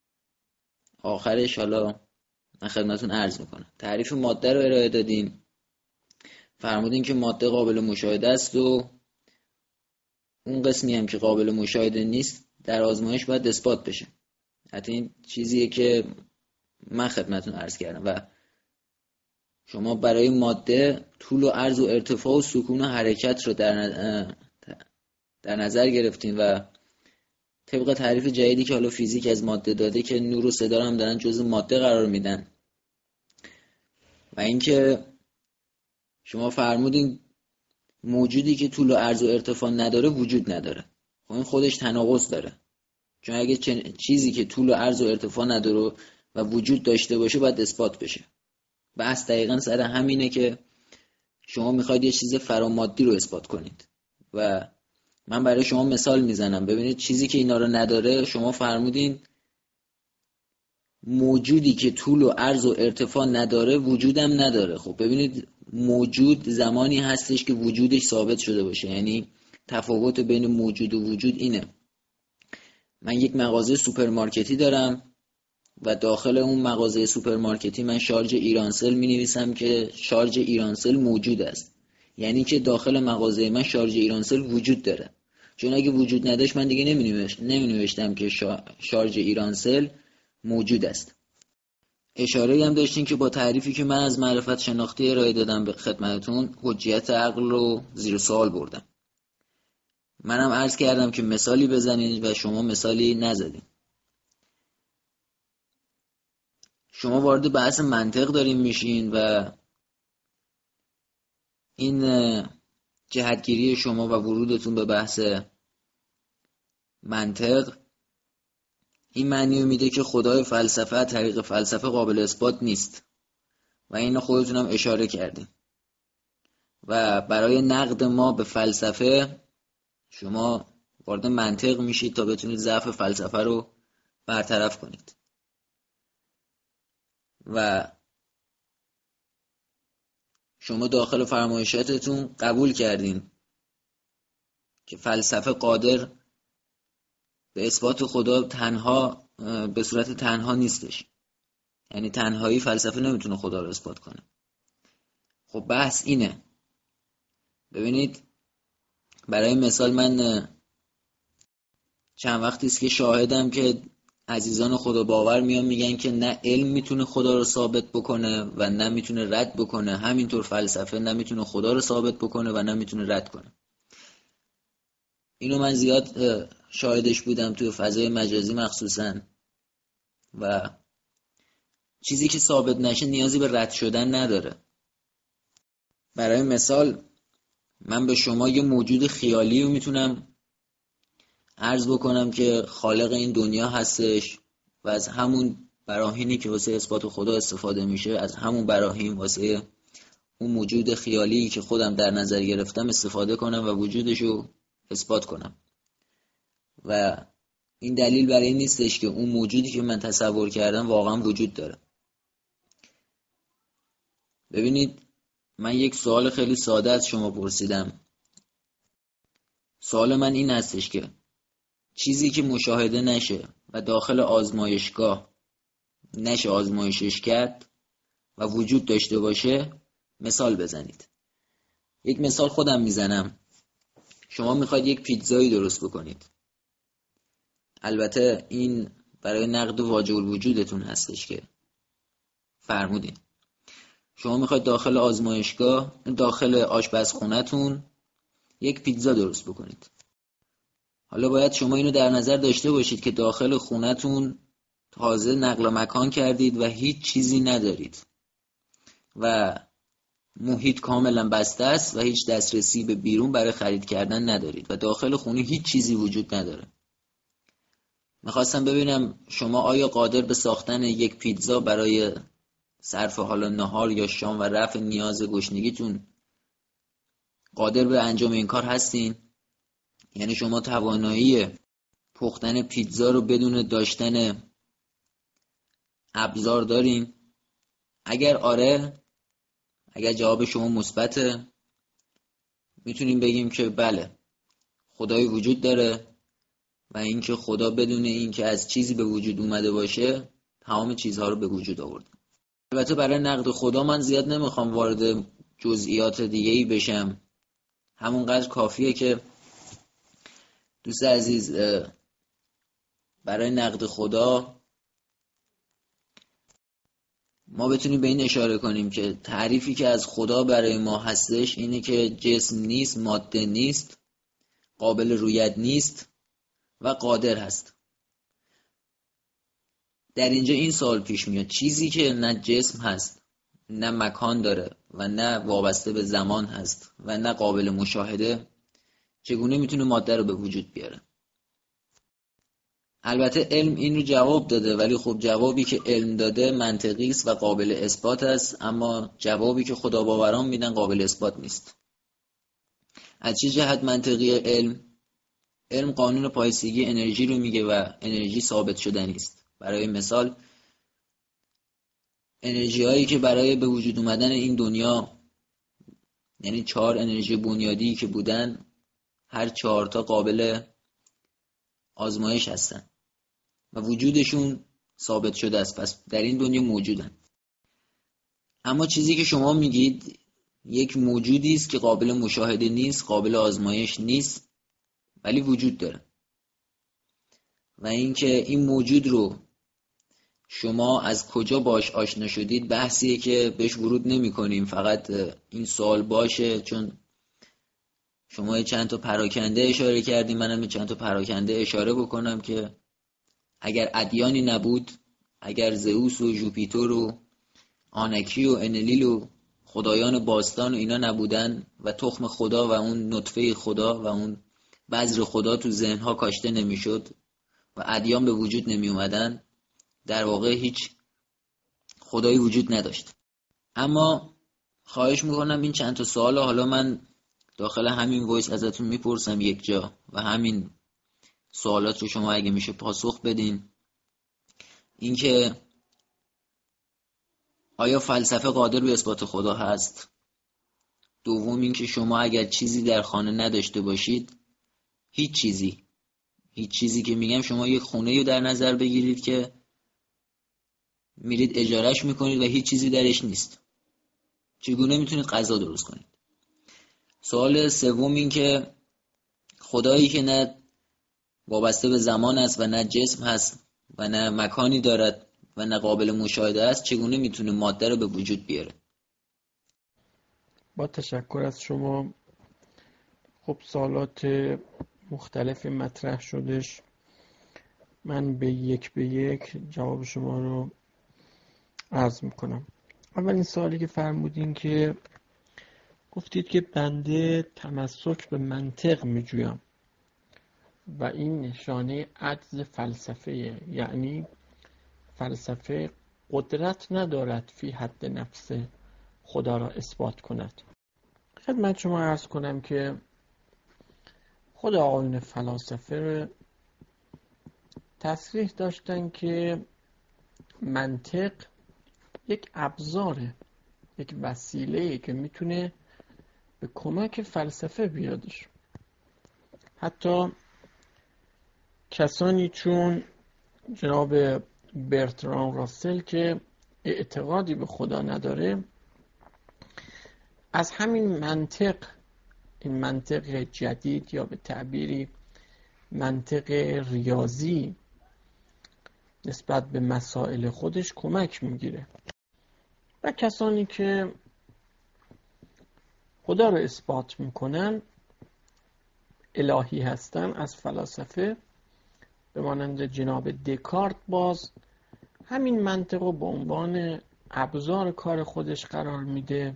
آخرش حالا من خدمتون عرض میکنم. تعریف ماده رو ارائه دادین، فرمودین که ماده قابل مشاهده است و اون قسمی هم که قابل مشاهده نیست در آزمایش باید اثبات بشه. حتی این چیزیه که من خدمتون عرض کردم و شما برای ماده طول و عرض و ارتفاع و سکون و حرکت رو در در نظر گرفتین و طبق تعریف جدیدی که حالا فیزیک از ماده داده که نور و صدا هم دارن جزء ماده قرار میدن و اینکه شما فرمودین موجودی که طول و عرض و ارتفاع نداره وجود نداره. خب این خودش تناقض داره، چون اگه چیزی که طول و عرض و ارتفاع نداره و وجود داشته باشه باید اثبات بشه. بحث دقیقاً سر همینه که شما میخواید یه چیز فرامادی رو اثبات کنید و من برای شما مثال میزنم. ببینید چیزی که اینا رو نداره، شما فرمودین موجودی که طول و عرض و ارتفاع نداره وجودم نداره. خب ببینید موجود زمانی هستش که وجودش ثابت شده باشه، یعنی تفاوت بین موجود و وجود اینه. من یک مغازه سوپرمارکتی دارم و داخل اون مغازه سوپرمارکتی من شارژ ایرانسل می نویسم که شارژ ایرانسل موجود است، یعنی که داخل مغازه من شارژ ایرانسل وجود داره. چون اگه وجود نداشت من دیگه نمی نوشت نمی نوشتم که شارژ ایرانسل موجود است. اشاره هم داشتین که با تعریفی که من از معرفت شناختی ارائه دادم به خدمتتون حجیت عقل رو زیر سوال بردم. منم عرض کردم که مثالی بزنید و شما مثالی نزدین. شما وارد بحث منطق دارین میشین و این جهتگیری شما و ورودتون به بحث منطق این معنی میده که خدای فلسفه از طریق فلسفه قابل اثبات نیست و اینو خودتون هم اشاره کردین و برای نقد ما به فلسفه شما وارد منطق میشید تا بتونید ضعف فلسفه رو برطرف کنید و شما داخل فرمایشاتتون قبول کردین که فلسفه قادر به اثبات خدا تنها به صورت تنها نیستش، یعنی تنهایی فلسفه نمیتونه خدا رو اثبات کنه. خب بحث اینه. ببینید برای مثال من چند وقتی است که شاهدم که عزیزان خدا باور میان میگن که نه علم میتونه خدا رو ثابت بکنه و نه میتونه رد بکنه، همینطور فلسفه نه میتونه خدا رو ثابت بکنه و نه میتونه رد کنه. اینو من زیاد شاهدش بودم توی فضای مجازی مخصوصا و چیزی که ثابت نشه نیازی به رد شدن نداره. برای مثال من به شما یه موجود خیالی رو میتونم عرض بکنم که خالق این دنیا هستش و از همون براهینی که واسه اثبات خدا استفاده میشه، از همون براهین واسه اون موجود خیالی که خودم در نظر گرفتم استفاده کنم و وجودش رو اثبات کنم. و این دلیل برای این نیستش که اون موجودی که من تصور کردم واقعا وجود داره. ببینید من یک سوال خیلی ساده از شما پرسیدم. سوال من این هستش که چیزی که مشاهده نشه و داخل آزمایشگاه نشه آزمایشش کرد و وجود داشته باشه مثال بزنید. یک مثال خودم میزنم. شما میخواید یک پیتزایی درست بکنید. البته این برای نقد واجب الوجودتون هستش که فرمودین. شما میخواید داخل آزمایشگاه، داخل آشپزخونه‌تون یک پیتزا درست بکنید. حالا باید شما اینو در نظر داشته باشید که داخل خونه‌تون تازه نقل مکان کردید و هیچ چیزی ندارید و محیط کاملا بسته است و هیچ دسترسی به بیرون برای خرید کردن ندارید و داخل خونه هیچ چیزی وجود نداره. میخواستم ببینم شما آیا قادر به ساختن یک پیتزا برای صرف حالا نهار یا شام و رفع نیاز گشنگیتون قادر به انجام این کار هستین؟ یعنی شما توانایی پختن پیتزا رو بدون داشتن ابزار دارین؟ اگر آره، اگر جواب شما مثبته، میتونیم بگیم که بله، خدای وجود داره و اینکه خدا بدون اینکه از چیزی به وجود اومده باشه تمام چیزها رو به وجود آورد. البته برای نقد خدا من زیاد نمیخوام وارد جزئیات دیگه‌ای بشم، همونقدر کافیه که دوست عزیز برای نقد خدا ما بتونیم به این اشاره کنیم که تعریفی که از خدا برای ما هستش اینه که جسم نیست، ماده نیست، قابل رویت نیست و قادر هست. در اینجا این سوال پیش میاد، چیزی که نه جسم هست، نه مکان داره و نه وابسته به زمان هست و نه قابل مشاهده، چگونه میتونه ماده رو به وجود بیاره؟ البته علم این رو جواب داده، ولی خب جوابی که علم داده منطقی است و قابل اثبات است، اما جوابی که خدا باوران میدن قابل اثبات نیست. از چه جهت منطقی علم؟ علم قانون پایستگی انرژی رو میگه و انرژی ثابت شدنی است. برای مثال انرژی هایی که برای به وجود اومدن این دنیا، یعنی چهار انرژی بنیادی که بودن، هر چهار تا قابل آزمایش هستن و وجودشون ثابت شده است، پس در این دنیا موجودن. اما چیزی که شما میگید یک موجودی است که قابل مشاهده نیست، قابل آزمایش نیست، ولی وجود داره. و اینکه این موجود رو شما از کجا باش آشنا شدید بحثیه که بهش ورود نمی کنیم. فقط این سوال باشه چون شما چند تا پراکنده اشاره کردیم، منم چند تا پراکنده اشاره بکنم که اگر ادیانی نبود، اگر زئوس و ژوپیتر و آنکی و انلیل و خدایان باستان و اینا نبودن و تخم خدا و اون نطفه خدا و اون بذر خدا تو ذهنها کاشته نمیشد و ادیان به وجود نمی اومدن، در واقع هیچ خدایی وجود نداشت. اما خواهش میکنم این چند تا سوال حالا من داخل همین وایس ازتون میپرسم یک جا و همین سوالات رو شما اگه میشه پاسخ بدین. اینکه آیا فلسفه قادر به اثبات خدا هست؟ دوم اینکه شما اگر چیزی در خانه نداشته باشید، هیچ چیزی هیچ چیزی که میگم، شما یک خونه رو در نظر بگیرید که میرید اجارهش میکنید و هیچ چیزی درش نیست، چگونه میتونید غذا درست کنید؟ سوال سوم این که خدایی که نه وابسته به زمان است و نه جسم هست و نه مکانی دارد و نه قابل مشاهده است، چگونه میتونه ماده رو به وجود بیاره؟ با تشکر از شما. خب سوالات مختلف مطرح شدش، من به یک به یک جواب شما رو عرض میکنم. اولین سوالی که فرمودین که گفتید که بنده تمسک به منطق میجویم و این نشانه عجز فلسفه، یعنی فلسفه قدرت ندارد فی حد نفس خدا را اثبات کند. خدمت شما عرض کنم که خود آقایون فلاسفه تصریح داشتن که منطق یک ابزاره، یک وسیله‌ای که میتونه به کمک فلسفه بیادش. حتی کسانی چون جناب برتران راسل که اعتقادی به خدا نداره، از همین منطق این منطق جدید یا به تعبیری منطق ریاضی نسبت به مسائل خودش کمک میگیره و کسانی که خدا رو اثبات میکنن الهی هستن از فلاسفه به مانند جناب دکارت باز همین منطق رو به عنوان ابزار کار خودش قرار میده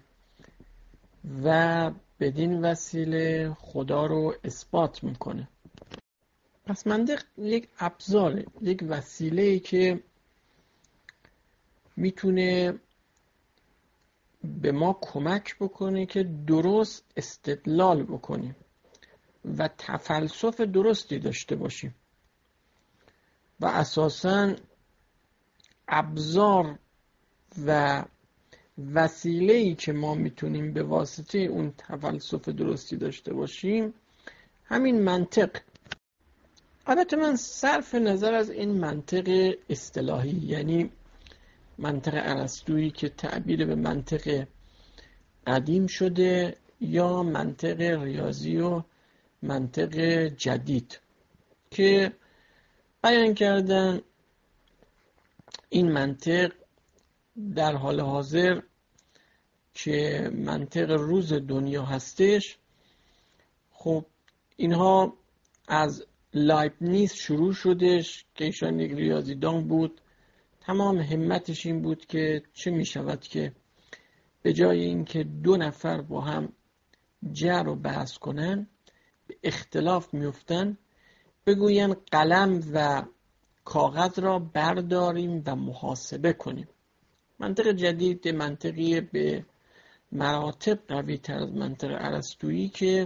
و بدین وسیله خدا رو اثبات میکنه. پس منطق یک ابزاره، یک وسیله‌ای که میتونه به ما کمک بکنه که درست استدلال بکنیم و تفلسف درستی داشته باشیم و اساساً ابزار و وسیله‌ای که ما میتونیم به واسطه اون تفلسف درستی داشته باشیم همین منطق. البته من صرف نظر از این منطق اصطلاحی یعنی منطق ارسطویی که تعبیر به منطق قدیم شده یا منطق ریاضی و منطق جدید که بیان کردن این منطق در حال حاضر که منطق روز دنیا هستش. خب اینها از لایبنیز شروع شدش که ایشان یک ریاضیدان بود، تمام همتش این بود که چه می شود که به جای اینکه دو نفر با هم جر و بحث کنن به اختلاف میفتن بگوین قلم و کاغذ را برداریم و محاسبه کنیم. منطق جدید منطقی به مراتب قوی تر از منطق ارسطویی که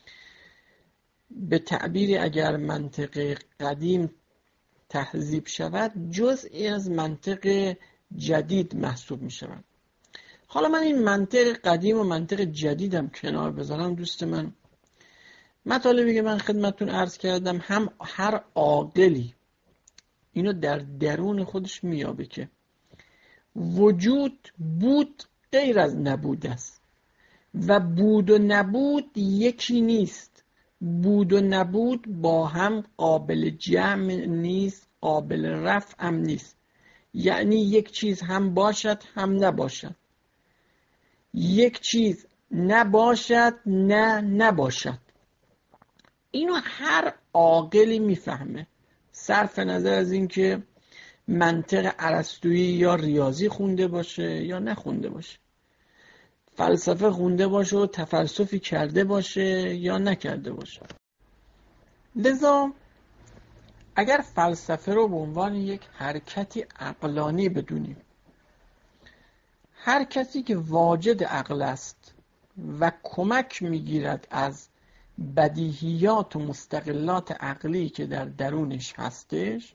به تعبیری اگر منطق قدیم تهذیب شود جزئی از منطق جدید محسوب می شود. حالا من این منطق قدیم و منطق جدیدم کنار بذارم دوست من، مطالبی که من خدمتتون عرض کردم هم هر عاقلی اینو در درون خودش میابه که وجود بود غیر از نبود است و بود و نبود یکی نیست. بود و نبود با هم قابل جمع نیست، قابل رفع هم نیست. یعنی یک چیز هم باشد هم نباشد، یک چیز نباشد نه نباشد. اینو هر عاقلی میفهمه صرف نظر از اینکه منطق ارسطویی یا ریاضی خونده باشه یا نخونده باشه، فلسفه خونده باشه و تفلسفی کرده باشه یا نکرده باشه. لذا اگر فلسفه رو به عنوان یک حرکتی عقلانی بدونیم، هر کسی که واجد عقل است و کمک میگیرد از بدیهیات و مستقلات عقلی که در درونش هستش،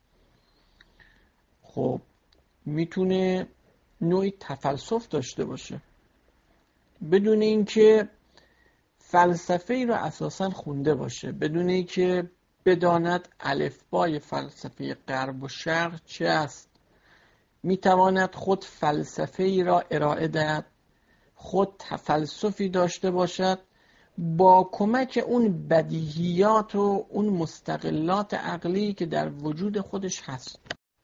خب میتونه نوعی تفلسف داشته باشه بدون اینکه فلسفه ای رو اساساً خونده باشه، بدون اینکه بداند الفبای فلسفه غرب و شرق چه است. میتواند خود فلسفه ای را ارائه دهد، خود تفلسفی داشته باشد با کمک اون بدیهیات و اون مستقلات عقلی که در وجود خودش هست.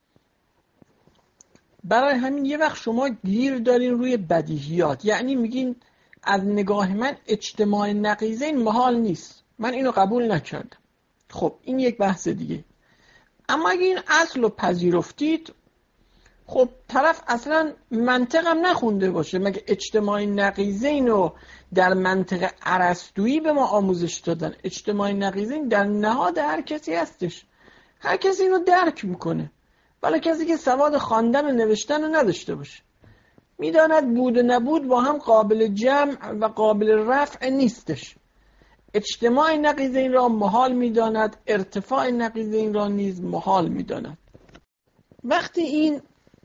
برای همین یه وقت شما گیر دارین روی بدیهیات، یعنی میگین از نگاه من اجتماع نقیضین محال نیست، من اینو قبول نکردم. خب این یک بحث دیگه. اما اگه این اصل رو پذیرفتید، خب طرف اصلا منطق هم نخونده باشه، مگه اجتماع نقیضین رو در منطق ارسطویی به ما آموزش دادن؟ اجتماع نقیضین در نهاد هر کسی هستش، هر کسی اینو درک میکنه، ولی کسی که سواد خواندن و نوشتن رو نداشته باشه میداند بود و نبود با هم قابل جمع و قابل رفع نیستش. اجتماع نقیضین را محال میداند، ارتفاع نقیضین را نیز محال میداند. وقتی این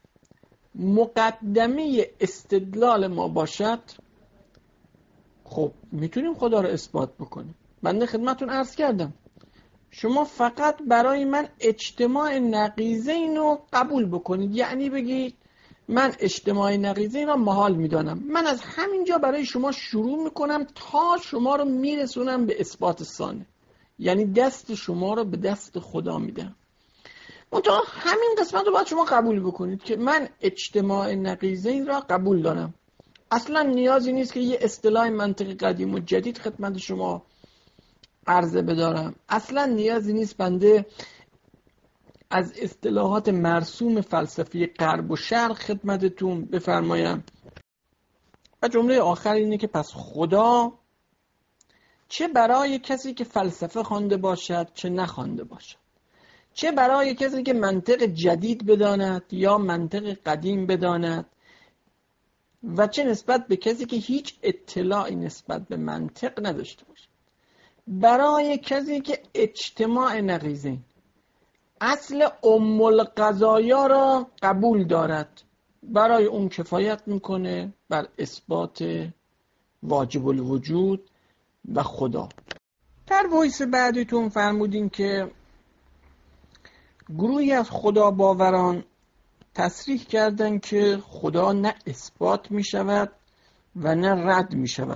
مقدمه استدلال ما باشد، خب میتونیم خدا رو اثبات بکنیم. من خدمتون عرض کردم شما فقط برای من اجتماع نقیضین رو قبول بکنید، یعنی بگید من اجتماع نقیضین را محال میدانم. من از همینجا برای شما شروع میکنم تا شما رو میرسونم به اثبات ثانی، یعنی دست شما رو به دست خدا میدم. منتها همین قسمت رو باید شما قبول بکنید که من اجتماع نقیضین را قبول دارم. اصلا نیازی نیست که یه اصطلاح منطقی قدیم و جدید خدمت شما عرضه بدارم. اصلا نیازی نیست بنده از اصطلاحات مرسوم فلسفی غرب و شرق خدمتتون بفرمایم. و جمله آخر اینه که پس خدا چه برای کسی که فلسفه خوانده باشد چه نخوانده باشد، چه برای کسی که منطق جدید بداند یا منطق قدیم بداند، و چه نسبت به کسی که هیچ اطلاعی نسبت به منطق نداشته باشه، برای کسی که اجتماع نقیضین اصل ام القضایا را قبول دارد، برای اون کفایت میکنه بر اثبات واجب الوجود و خدا. در وایس بعدیتون فرمودین که گروهی از خدا باوران تصریح کردن که خدا نه اثبات می شود و نه رد می شود.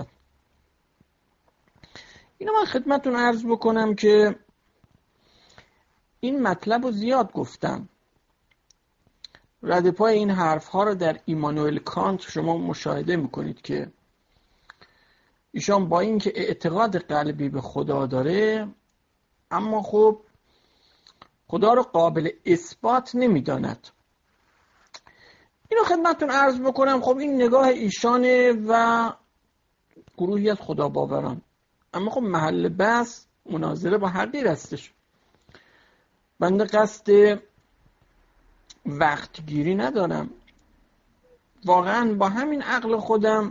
اینو من خدمتون عرض بکنم که این مطلب رو زیاد گفتم. رد پای این حرف ها رو در ایمانوئل کانت شما مشاهده میکنید که ایشان با اینکه اعتقاد قلبی به خدا داره، اما خب خدا رو قابل اثبات نمیداند. اینو خدمتتون عرض بکنم. خب این نگاه ایشانه و گروهی از خدا باوران، اما خب محل بحث مناظره با هر دیر هستش. بنده قصد وقت گیری ندارم. واقعا با همین عقل خودم،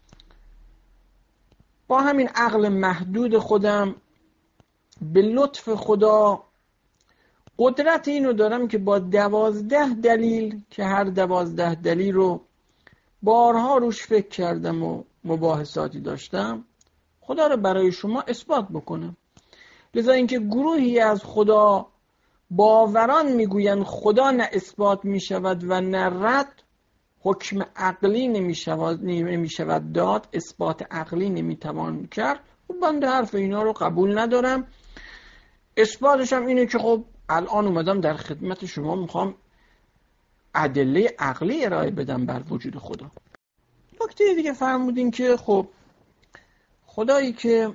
با همین عقل محدود خودم، به لطف خدا قدرت اینو دارم که با دوازده دلیل که هر دوازده دلیل رو بارها روش فکر کردم و مباحثاتی داشتم، خدا رو برای شما اثبات بکنم. لذا اینکه گروهی از خدا باوران میگویند خدا نه اثبات میشود و نه رد، حکم عقلی نمیشود نمیشود داد، اثبات عقلی نمیتوان کرد، خب بنده حرف اینا رو قبول ندارم. اثباتش هم اینه که خب الان اومدم در خدمت شما میخوام ادله عقلی ارائه بدم بر وجود خدا. نکته دیگه فرمودین که خب خدایی که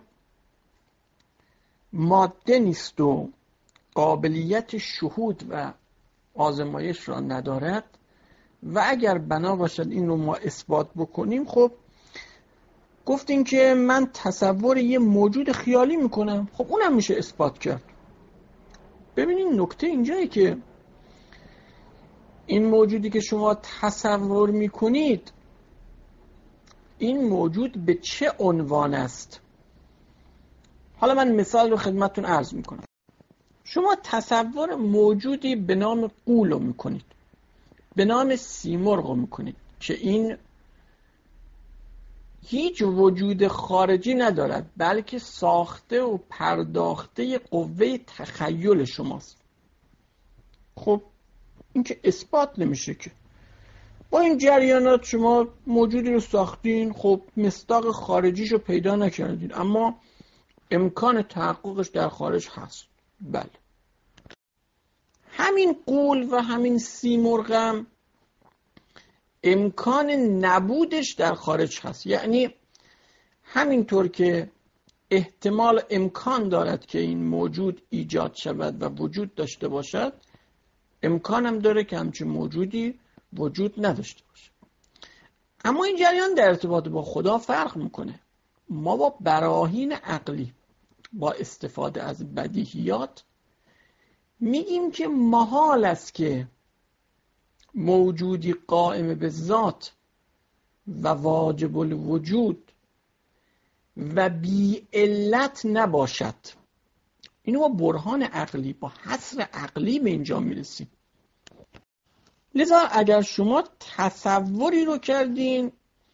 ماده نیست و قابلیت شهود و آزمایش را ندارد و اگر بنا باشد این رو ما اثبات بکنیم، خب گفتین که من تصور یه موجود خیالی میکنم، خب اونم میشه اثبات کرد. ببینین نکته اینجایی که این موجودی که شما تصور میکنید، این موجود به چه عنوان است؟ حالا من مثال رو خدمتتون عرض میکنم. شما تصور موجودی به نام غول رو میکنید، به نام سیمرغ رو میکنید که این هیچ وجود خارجی ندارد، بلکه ساخته و پرداخته قوه تخیل شماست. خب این که اثبات نمیشه که. با این جریانات شما موجودی رو ساختین، خب مصداق خارجیش رو پیدا نکردین، اما امکان تحققش در خارج هست. بله، همین غول و همین سیمرغم امکان نبودش در خارج هست. یعنی همینطور که احتمال امکان دارد که این موجود ایجاد شود و وجود داشته باشد، امکانم داره که همچین موجودی وجود نداشته باشه. اما این جریان در ارتباط با خدا فرق میکنه. ما با براهین عقلی، با استفاده از بدیهیات میگیم که محال است که موجودی قائم به ذات و واجب الوجود و بی علت نباشد. اینو با برهان عقلی، با حصر عقلی به اینجا میرسیم. لذا اگر شما تصوری رو کردین،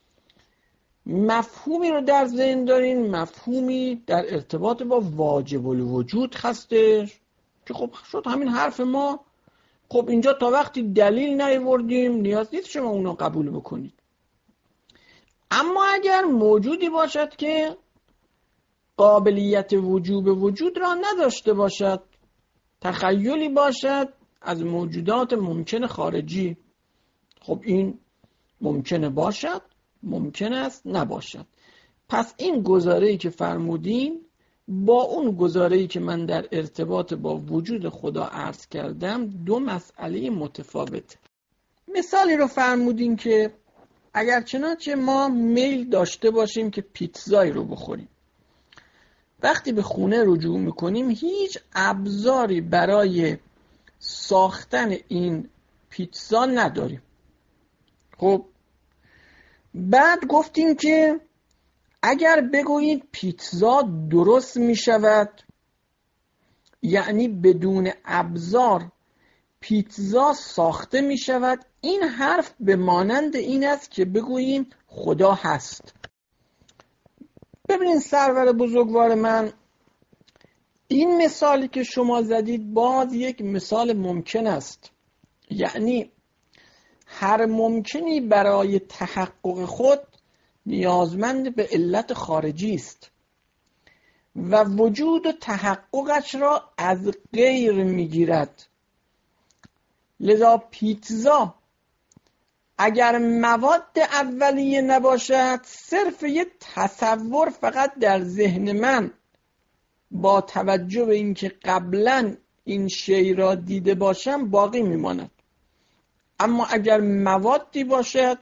مفهومی رو در ذهن دارین، مفهومی در ارتباط با واجب الوجود هستش که خب شد همین حرف ما، خب اینجا تا وقتی دلیل نیاوردیم نیاز نیست شما اونو قبول بکنید. اما اگر موجودی باشد که قابلیت وجوب وجود را نداشته باشد، تخیلی باشد از موجودات ممکن خارجی، خب این ممکنه باشد، ممکن است نباشد. پس این گزاره‌ای که فرمودین با اون گزاره‌ای که من در ارتباط با وجود خدا عرض کردم دو مسئله متفاوته. مثالی رو فرمودین که اگر چنانچه ما میل داشته باشیم که پیتزایی رو بخوریم، وقتی به خونه رجوع میکنیم هیچ ابزاری برای ساختن این پیتزا نداریم. خب بعد گفتیم که اگر بگویید پیتزا درست می شود، یعنی بدون ابزار پیتزا ساخته می شود، این حرف به مانند این است که بگوییم خدا هست. ببینید سرور بزرگوار من، این مثالی که شما زدید باز یک مثال ممکن است، یعنی هر ممکنی برای تحقق خود نیازمند به علت خارجی است و وجود و تحققش را از غیر میگیرد. لذا پیتزا اگر مواد اولیه نباشد، صرف یک تصور فقط در ذهن من با توجه به اینکه قبلا این شی را دیده باشم باقی میماند. اما اگر موادی باشد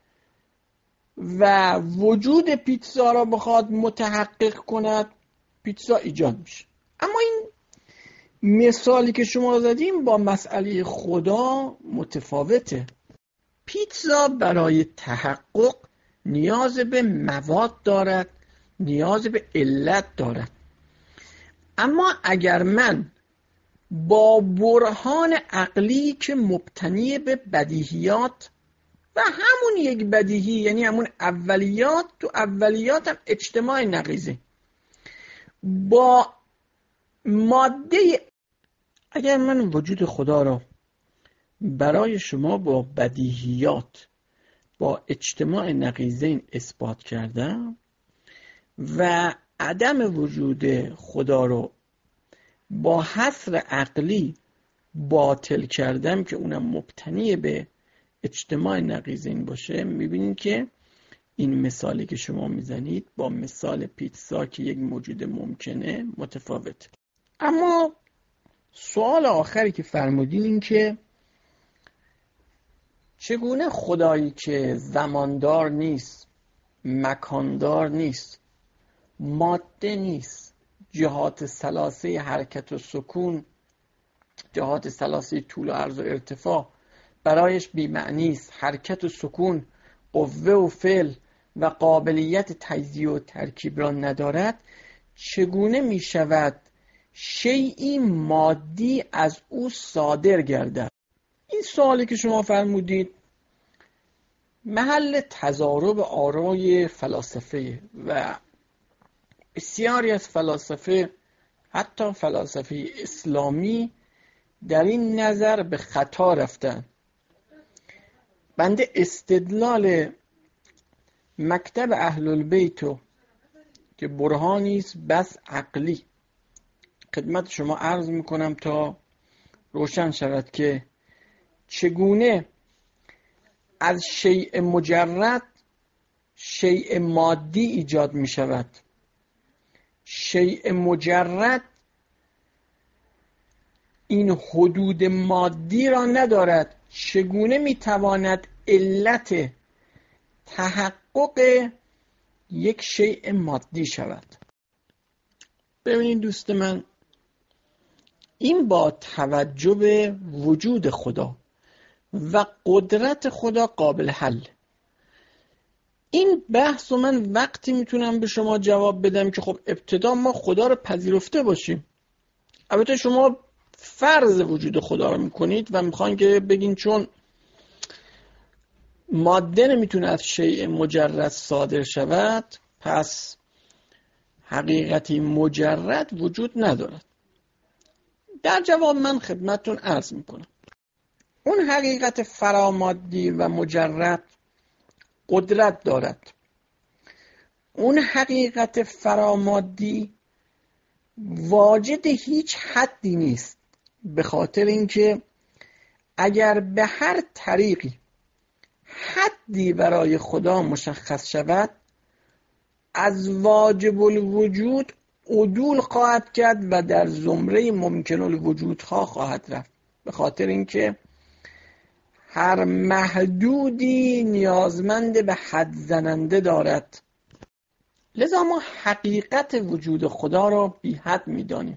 و وجود پیتزا را بخواد متحقق کند، پیتزا ایجاد میشه. اما این مثالی که شما زدیم با مسئله خدا متفاوته. پیتزا برای تحقق نیاز به مواد دارد، نیاز به علت دارد. اما اگر من با برهان عقلی که مبتنی به بدیهیات و همون یک بدیهی، یعنی همون اولیات، تو اولیات هم اجتماع نقیضه، با ماده، اگر من وجود خدا را برای شما با بدیهیات، با اجتماع نقیضین اثبات کردم و عدم وجود خدا رو با حصر عقلی باطل کردم که اونم مبتنی به اجتماع نقیضین باشه، میبینید که این مثالی که شما میزنید با مثال پیتزا که یک موجود ممکنه متفاوت. اما سوال آخری که فرمودین این که چگونه خدایی که زماندار نیست، مکاندار نیست، ماده نیست، جهات ثلاثه حرکت و سکون، جهات ثلاثه طول و عرض و ارتفاع برایش بی‌معنی است، حرکت و سکون، قوه و فعل و قابلیت تجزیه و ترکیب را ندارد، چگونه می شود شیئی مادی از او صادر گردد؟ این سوالی که شما فرمودید محل تضارب آرای فلاسفه و بسیاری از فلاسفه، حتی فلاسفه اسلامی، در این نظر به خطا رفتن. بنده استدلال مکتب اهل البیت که برهانی است بس عقلی خدمت شما عرض میکنم تا روشن شود که چگونه از شیء مجرد شیء مادی ایجاد می شود. شیء مجرد این حدود مادی را ندارد، چگونه می تواند علت تحقق یک شیء مادی شود؟ ببینید دوست من، این با توجه به وجود خدا و قدرت خدا قابل حل. این بحث رو من وقتی میتونم به شما جواب بدم که خب ابتدا ما خدا رو پذیرفته باشیم. البته شما فرض وجود خدا رو میکنید و میخواین که بگین چون ماده نمیتونه از شیء مجرد صادر شود پس حقیقتی مجرد وجود ندارد. در جواب من خدمتتون عرض میکنم اون حقیقت فرامادی و مجرد قدرت دارد. اون حقیقت فرامادی واجد هیچ حدی نیست، به خاطر اینکه اگر به هر طریقی حدی برای خدا مشخص شود، از واجب الوجود عدول خواهد کرد و در زمره ممکن الوجودها خواهد رفت، به خاطر اینکه هر محدودی نیازمند به حد زننده دارد. لذا ما حقیقت وجود خدا را بی حد می دانیم،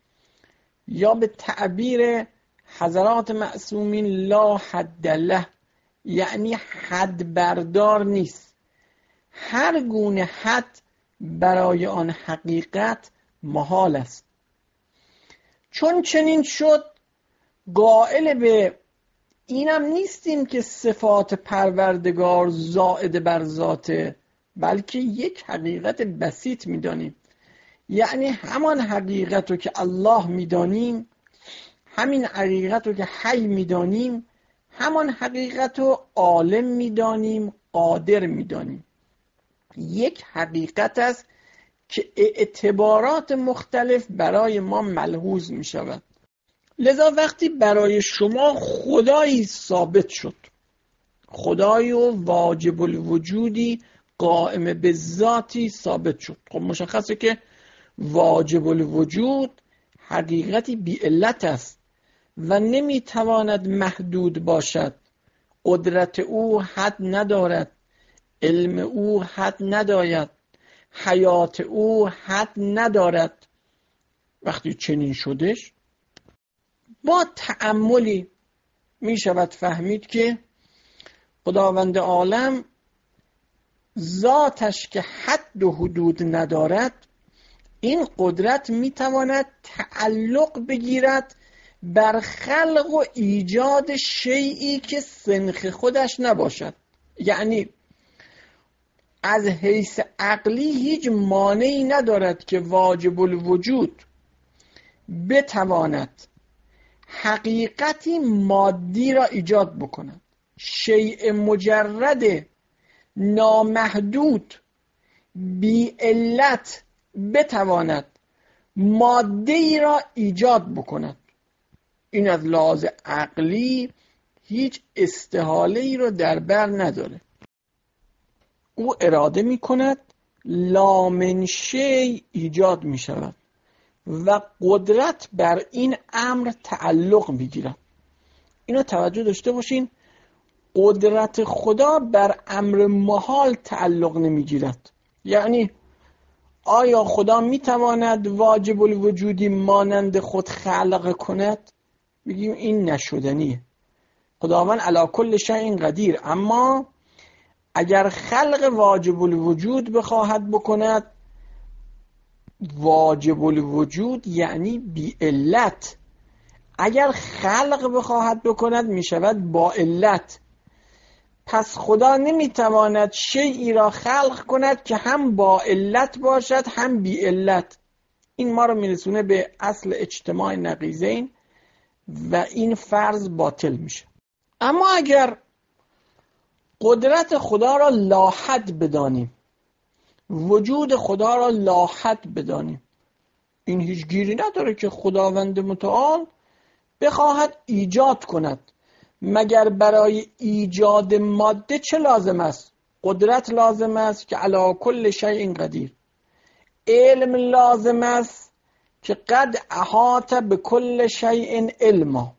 یا به تعبیر حضرات معصومین لا حد له، یعنی حد بردار نیست. هر گونه حد برای آن حقیقت محال است. چون چنین شد، قائل به اینم نیستیم که صفات پروردگار زائد بر ذاته، بلکه یک حقیقت بسیط میدانیم. یعنی همان حقیقت رو که الله میدانیم، همین حقیقت رو که حی میدانیم، همان حقیقت رو عالم میدانیم، قادر میدانیم. یک حقیقت است که اعتبارات مختلف برای ما ملحوظ می شود. لذا وقتی برای شما خدایی ثابت شد، خدایی و واجب الوجودی قائم به ذاتی ثابت شد، خب مشخصه که واجب الوجود حقیقتی بی علت است و نمی تواند محدود باشد. قدرت او حد ندارد، علم او حد ندارد، حیات او حد ندارد. وقتی چنین شدش، با تأملی می شود فهمید که خداوند عالم ذاتش که حد و حدود ندارد، این قدرت می تواند تعلق بگیرد بر خلق و ایجاد شیئی که سنخ خودش نباشد. یعنی از حیث عقلی هیچ مانعی ندارد که واجب الوجود بتواند حقیقتی مادی را ایجاد بکند، شیء مجرد نامحدود بی علت بتواند ماده ای را ایجاد بکند. این از لحاظ عقلی هیچ استحاله ای را در بر نداره. او اراده می کند لا من شیء ایجاد می شود و قدرت بر این امر تعلق می گیرد. اینو توجه داشته باشین، قدرت خدا بر امر محال تعلق نمی گیرد. یعنی آیا خدا می تواند واجب الوجودی مانند خود خلق کند؟ بگیم این نشدنیه. خداوند علی کل شیء قدیر، اما اگر خلق واجب الوجود بخواهد بکند، واجب الوجود یعنی بی علت. اگر خلق بخواهد بکند می شود با علت. پس خدا نمیتواند شیئی را خلق کند که هم با علت باشد هم بی علت. این ما رو میرسونه به اصل اجتماع نقیضین و این فرض باطل میشه. اما اگر قدرت خدا را لاحد بدانیم، وجود خدا را لاحد بدانیم، این هیچ گیری نداره که خداوند متعال بخواهد ایجاد کند. مگر برای ایجاد ماده چه لازم است؟ قدرت لازم است که علی کل شیء قدیر. علم لازم است که قد احاط به کل شیء علما.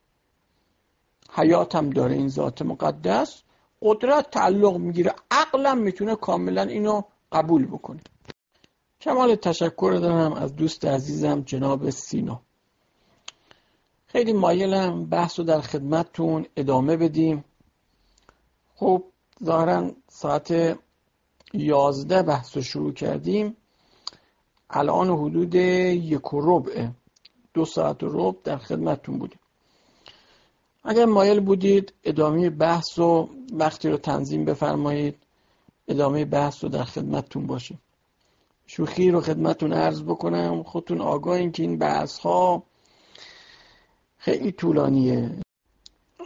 حیات هم داره این ذات مقدس، قدرت تعلق میگیره، عقلم میتونه کاملا اینو قبول بکنه. کمال تشکر دارم از دوست عزیزم جناب سینا. خیلی مایلم بحث رو در خدمتتون ادامه بدیم. خب ظاهرا ساعت یازده بحث رو شروع کردیم، الان حدود یک و ربعه، دو ساعت و ربع در خدمتتون بودیم. اگر مایل بودید ادامه بحث رو وقتی رو تنظیم بفرمایید، ادامه بحث رو در خدمتتون باشیم. شوخی رو خدمتتون عرض بکنم، خودتون آگاهین که این بحث ها خیلی طولانیه.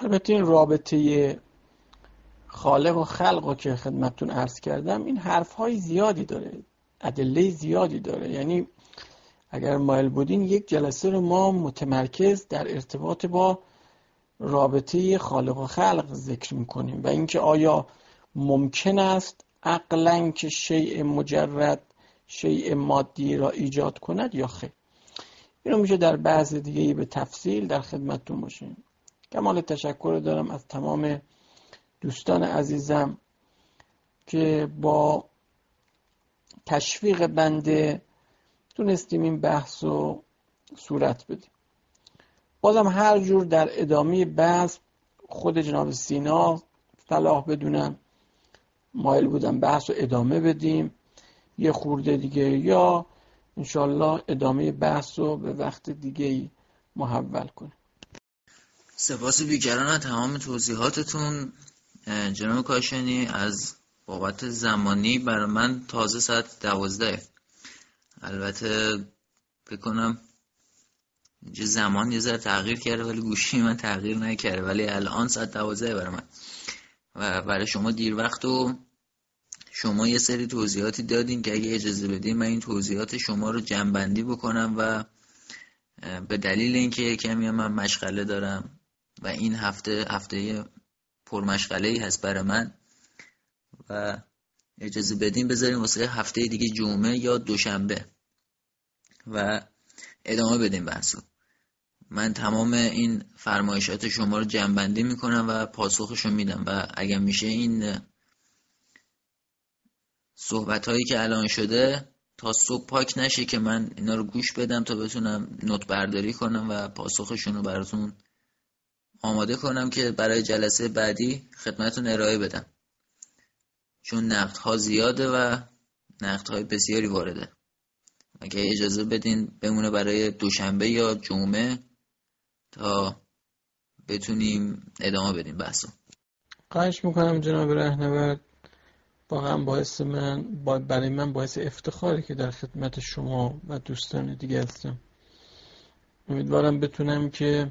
البته این رابطه خالق و خلق رو که خدمتتون عرض کردم، این حرفهای زیادی داره، ادله زیادی داره. یعنی اگر مایل بودین یک جلسه رو ما متمرکز در ارتباط با رابطه خالق و خلق ذکر میکنیم و اینکه آیا ممکن است عقلاً که شیء مجرد شیء مادی را ایجاد کند یا خیر. اینو میشه در بحث دیگه‌ای به تفصیل در خدمتتون باشیم. کمال تشکر دارم از تمام دوستان عزیزم که با تشویق بنده تونستیم این بحث رو صورت بدیم. بازم هر جور در ادامه بحث خود جناب سینا صلاح بدونم مایل بودم بحث رو ادامه بدیم یه خورده دیگه، یا انشالله ادامه بحث رو به وقت دیگه محول کنیم. سپاس بیکران از تمام توضیحاتتون جناب کاشانی. از بابت زمانی برای من تازه ساعت دوازده، البته بکنم اینجا زمان یه ذره تغییر کرده ولی گوشی من تغییر نکرده، ولی الان ساعت دوازده برای من و برای شما دیر وقت و شما یه سری توضیحاتی دادین که اگه اجازه بدین من این توضیحات شما رو جمع‌بندی بکنم و به دلیل اینکه کمی من مشغله دارم و این هفته هفته پرمشغله‌ای هست برای من و اجازه بدین بذاریم واسه هفته دیگه جمعه یا دوشنبه و ادامه بدیم بحثو. من تمام این فرمایشات شما رو جمع‌بندی میکنم و پاسخشو میدم و اگر میشه این صحبت هایی که الان شده تا صبح پاک نشه که من اینا رو گوش بدم تا بتونم نوت برداری کنم و پاسخشون رو براتون آماده کنم که برای جلسه بعدی خدمتتون ارائه بدم، چون نقدها زیاده و نقدهای بسیاری وارده. اگه اجازه بدین بمونه برای دوشنبه یا جمعه تا بتونیم ادامه بدیم بحثو. خواهش میکنم جناب رهنورد، واقعا باعث من برای من باعث افتخاره که در خدمت شما و دوستان دیگه هستم. امیدوارم بتونم که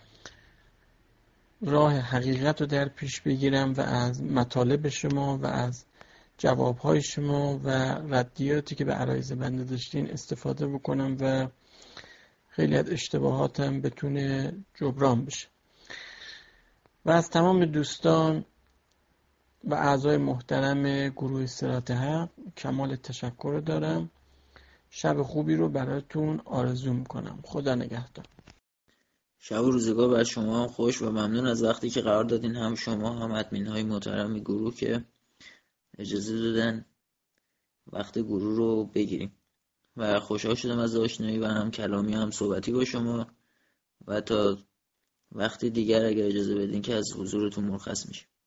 راه حقیقت رو در پیش بگیرم و از مطالب شما و از جوابهای شما و ردیاتی که به عرایض بنده داشتین استفاده بکنم و خیلی از اشتباهاتم بتونه جبران بشه. و از تمام دوستان و اعضای محترم گروه صراط حق کمال تشکر دارم. شب خوبی رو براتون آرزو میکنم. خدا نگهدار. شب و روزگار بر شما خوش و ممنون از وقتی که قرار دادین، هم شما هم ادمین های محترم گروه که اجازه دادن وقت گروه رو بگیریم و خوشحال شدم از آشنایی و هم کلامی هم صحبتی با شما و تا وقتی دیگر اگر اجازه بدین که از حضورتون مرخص میشیم.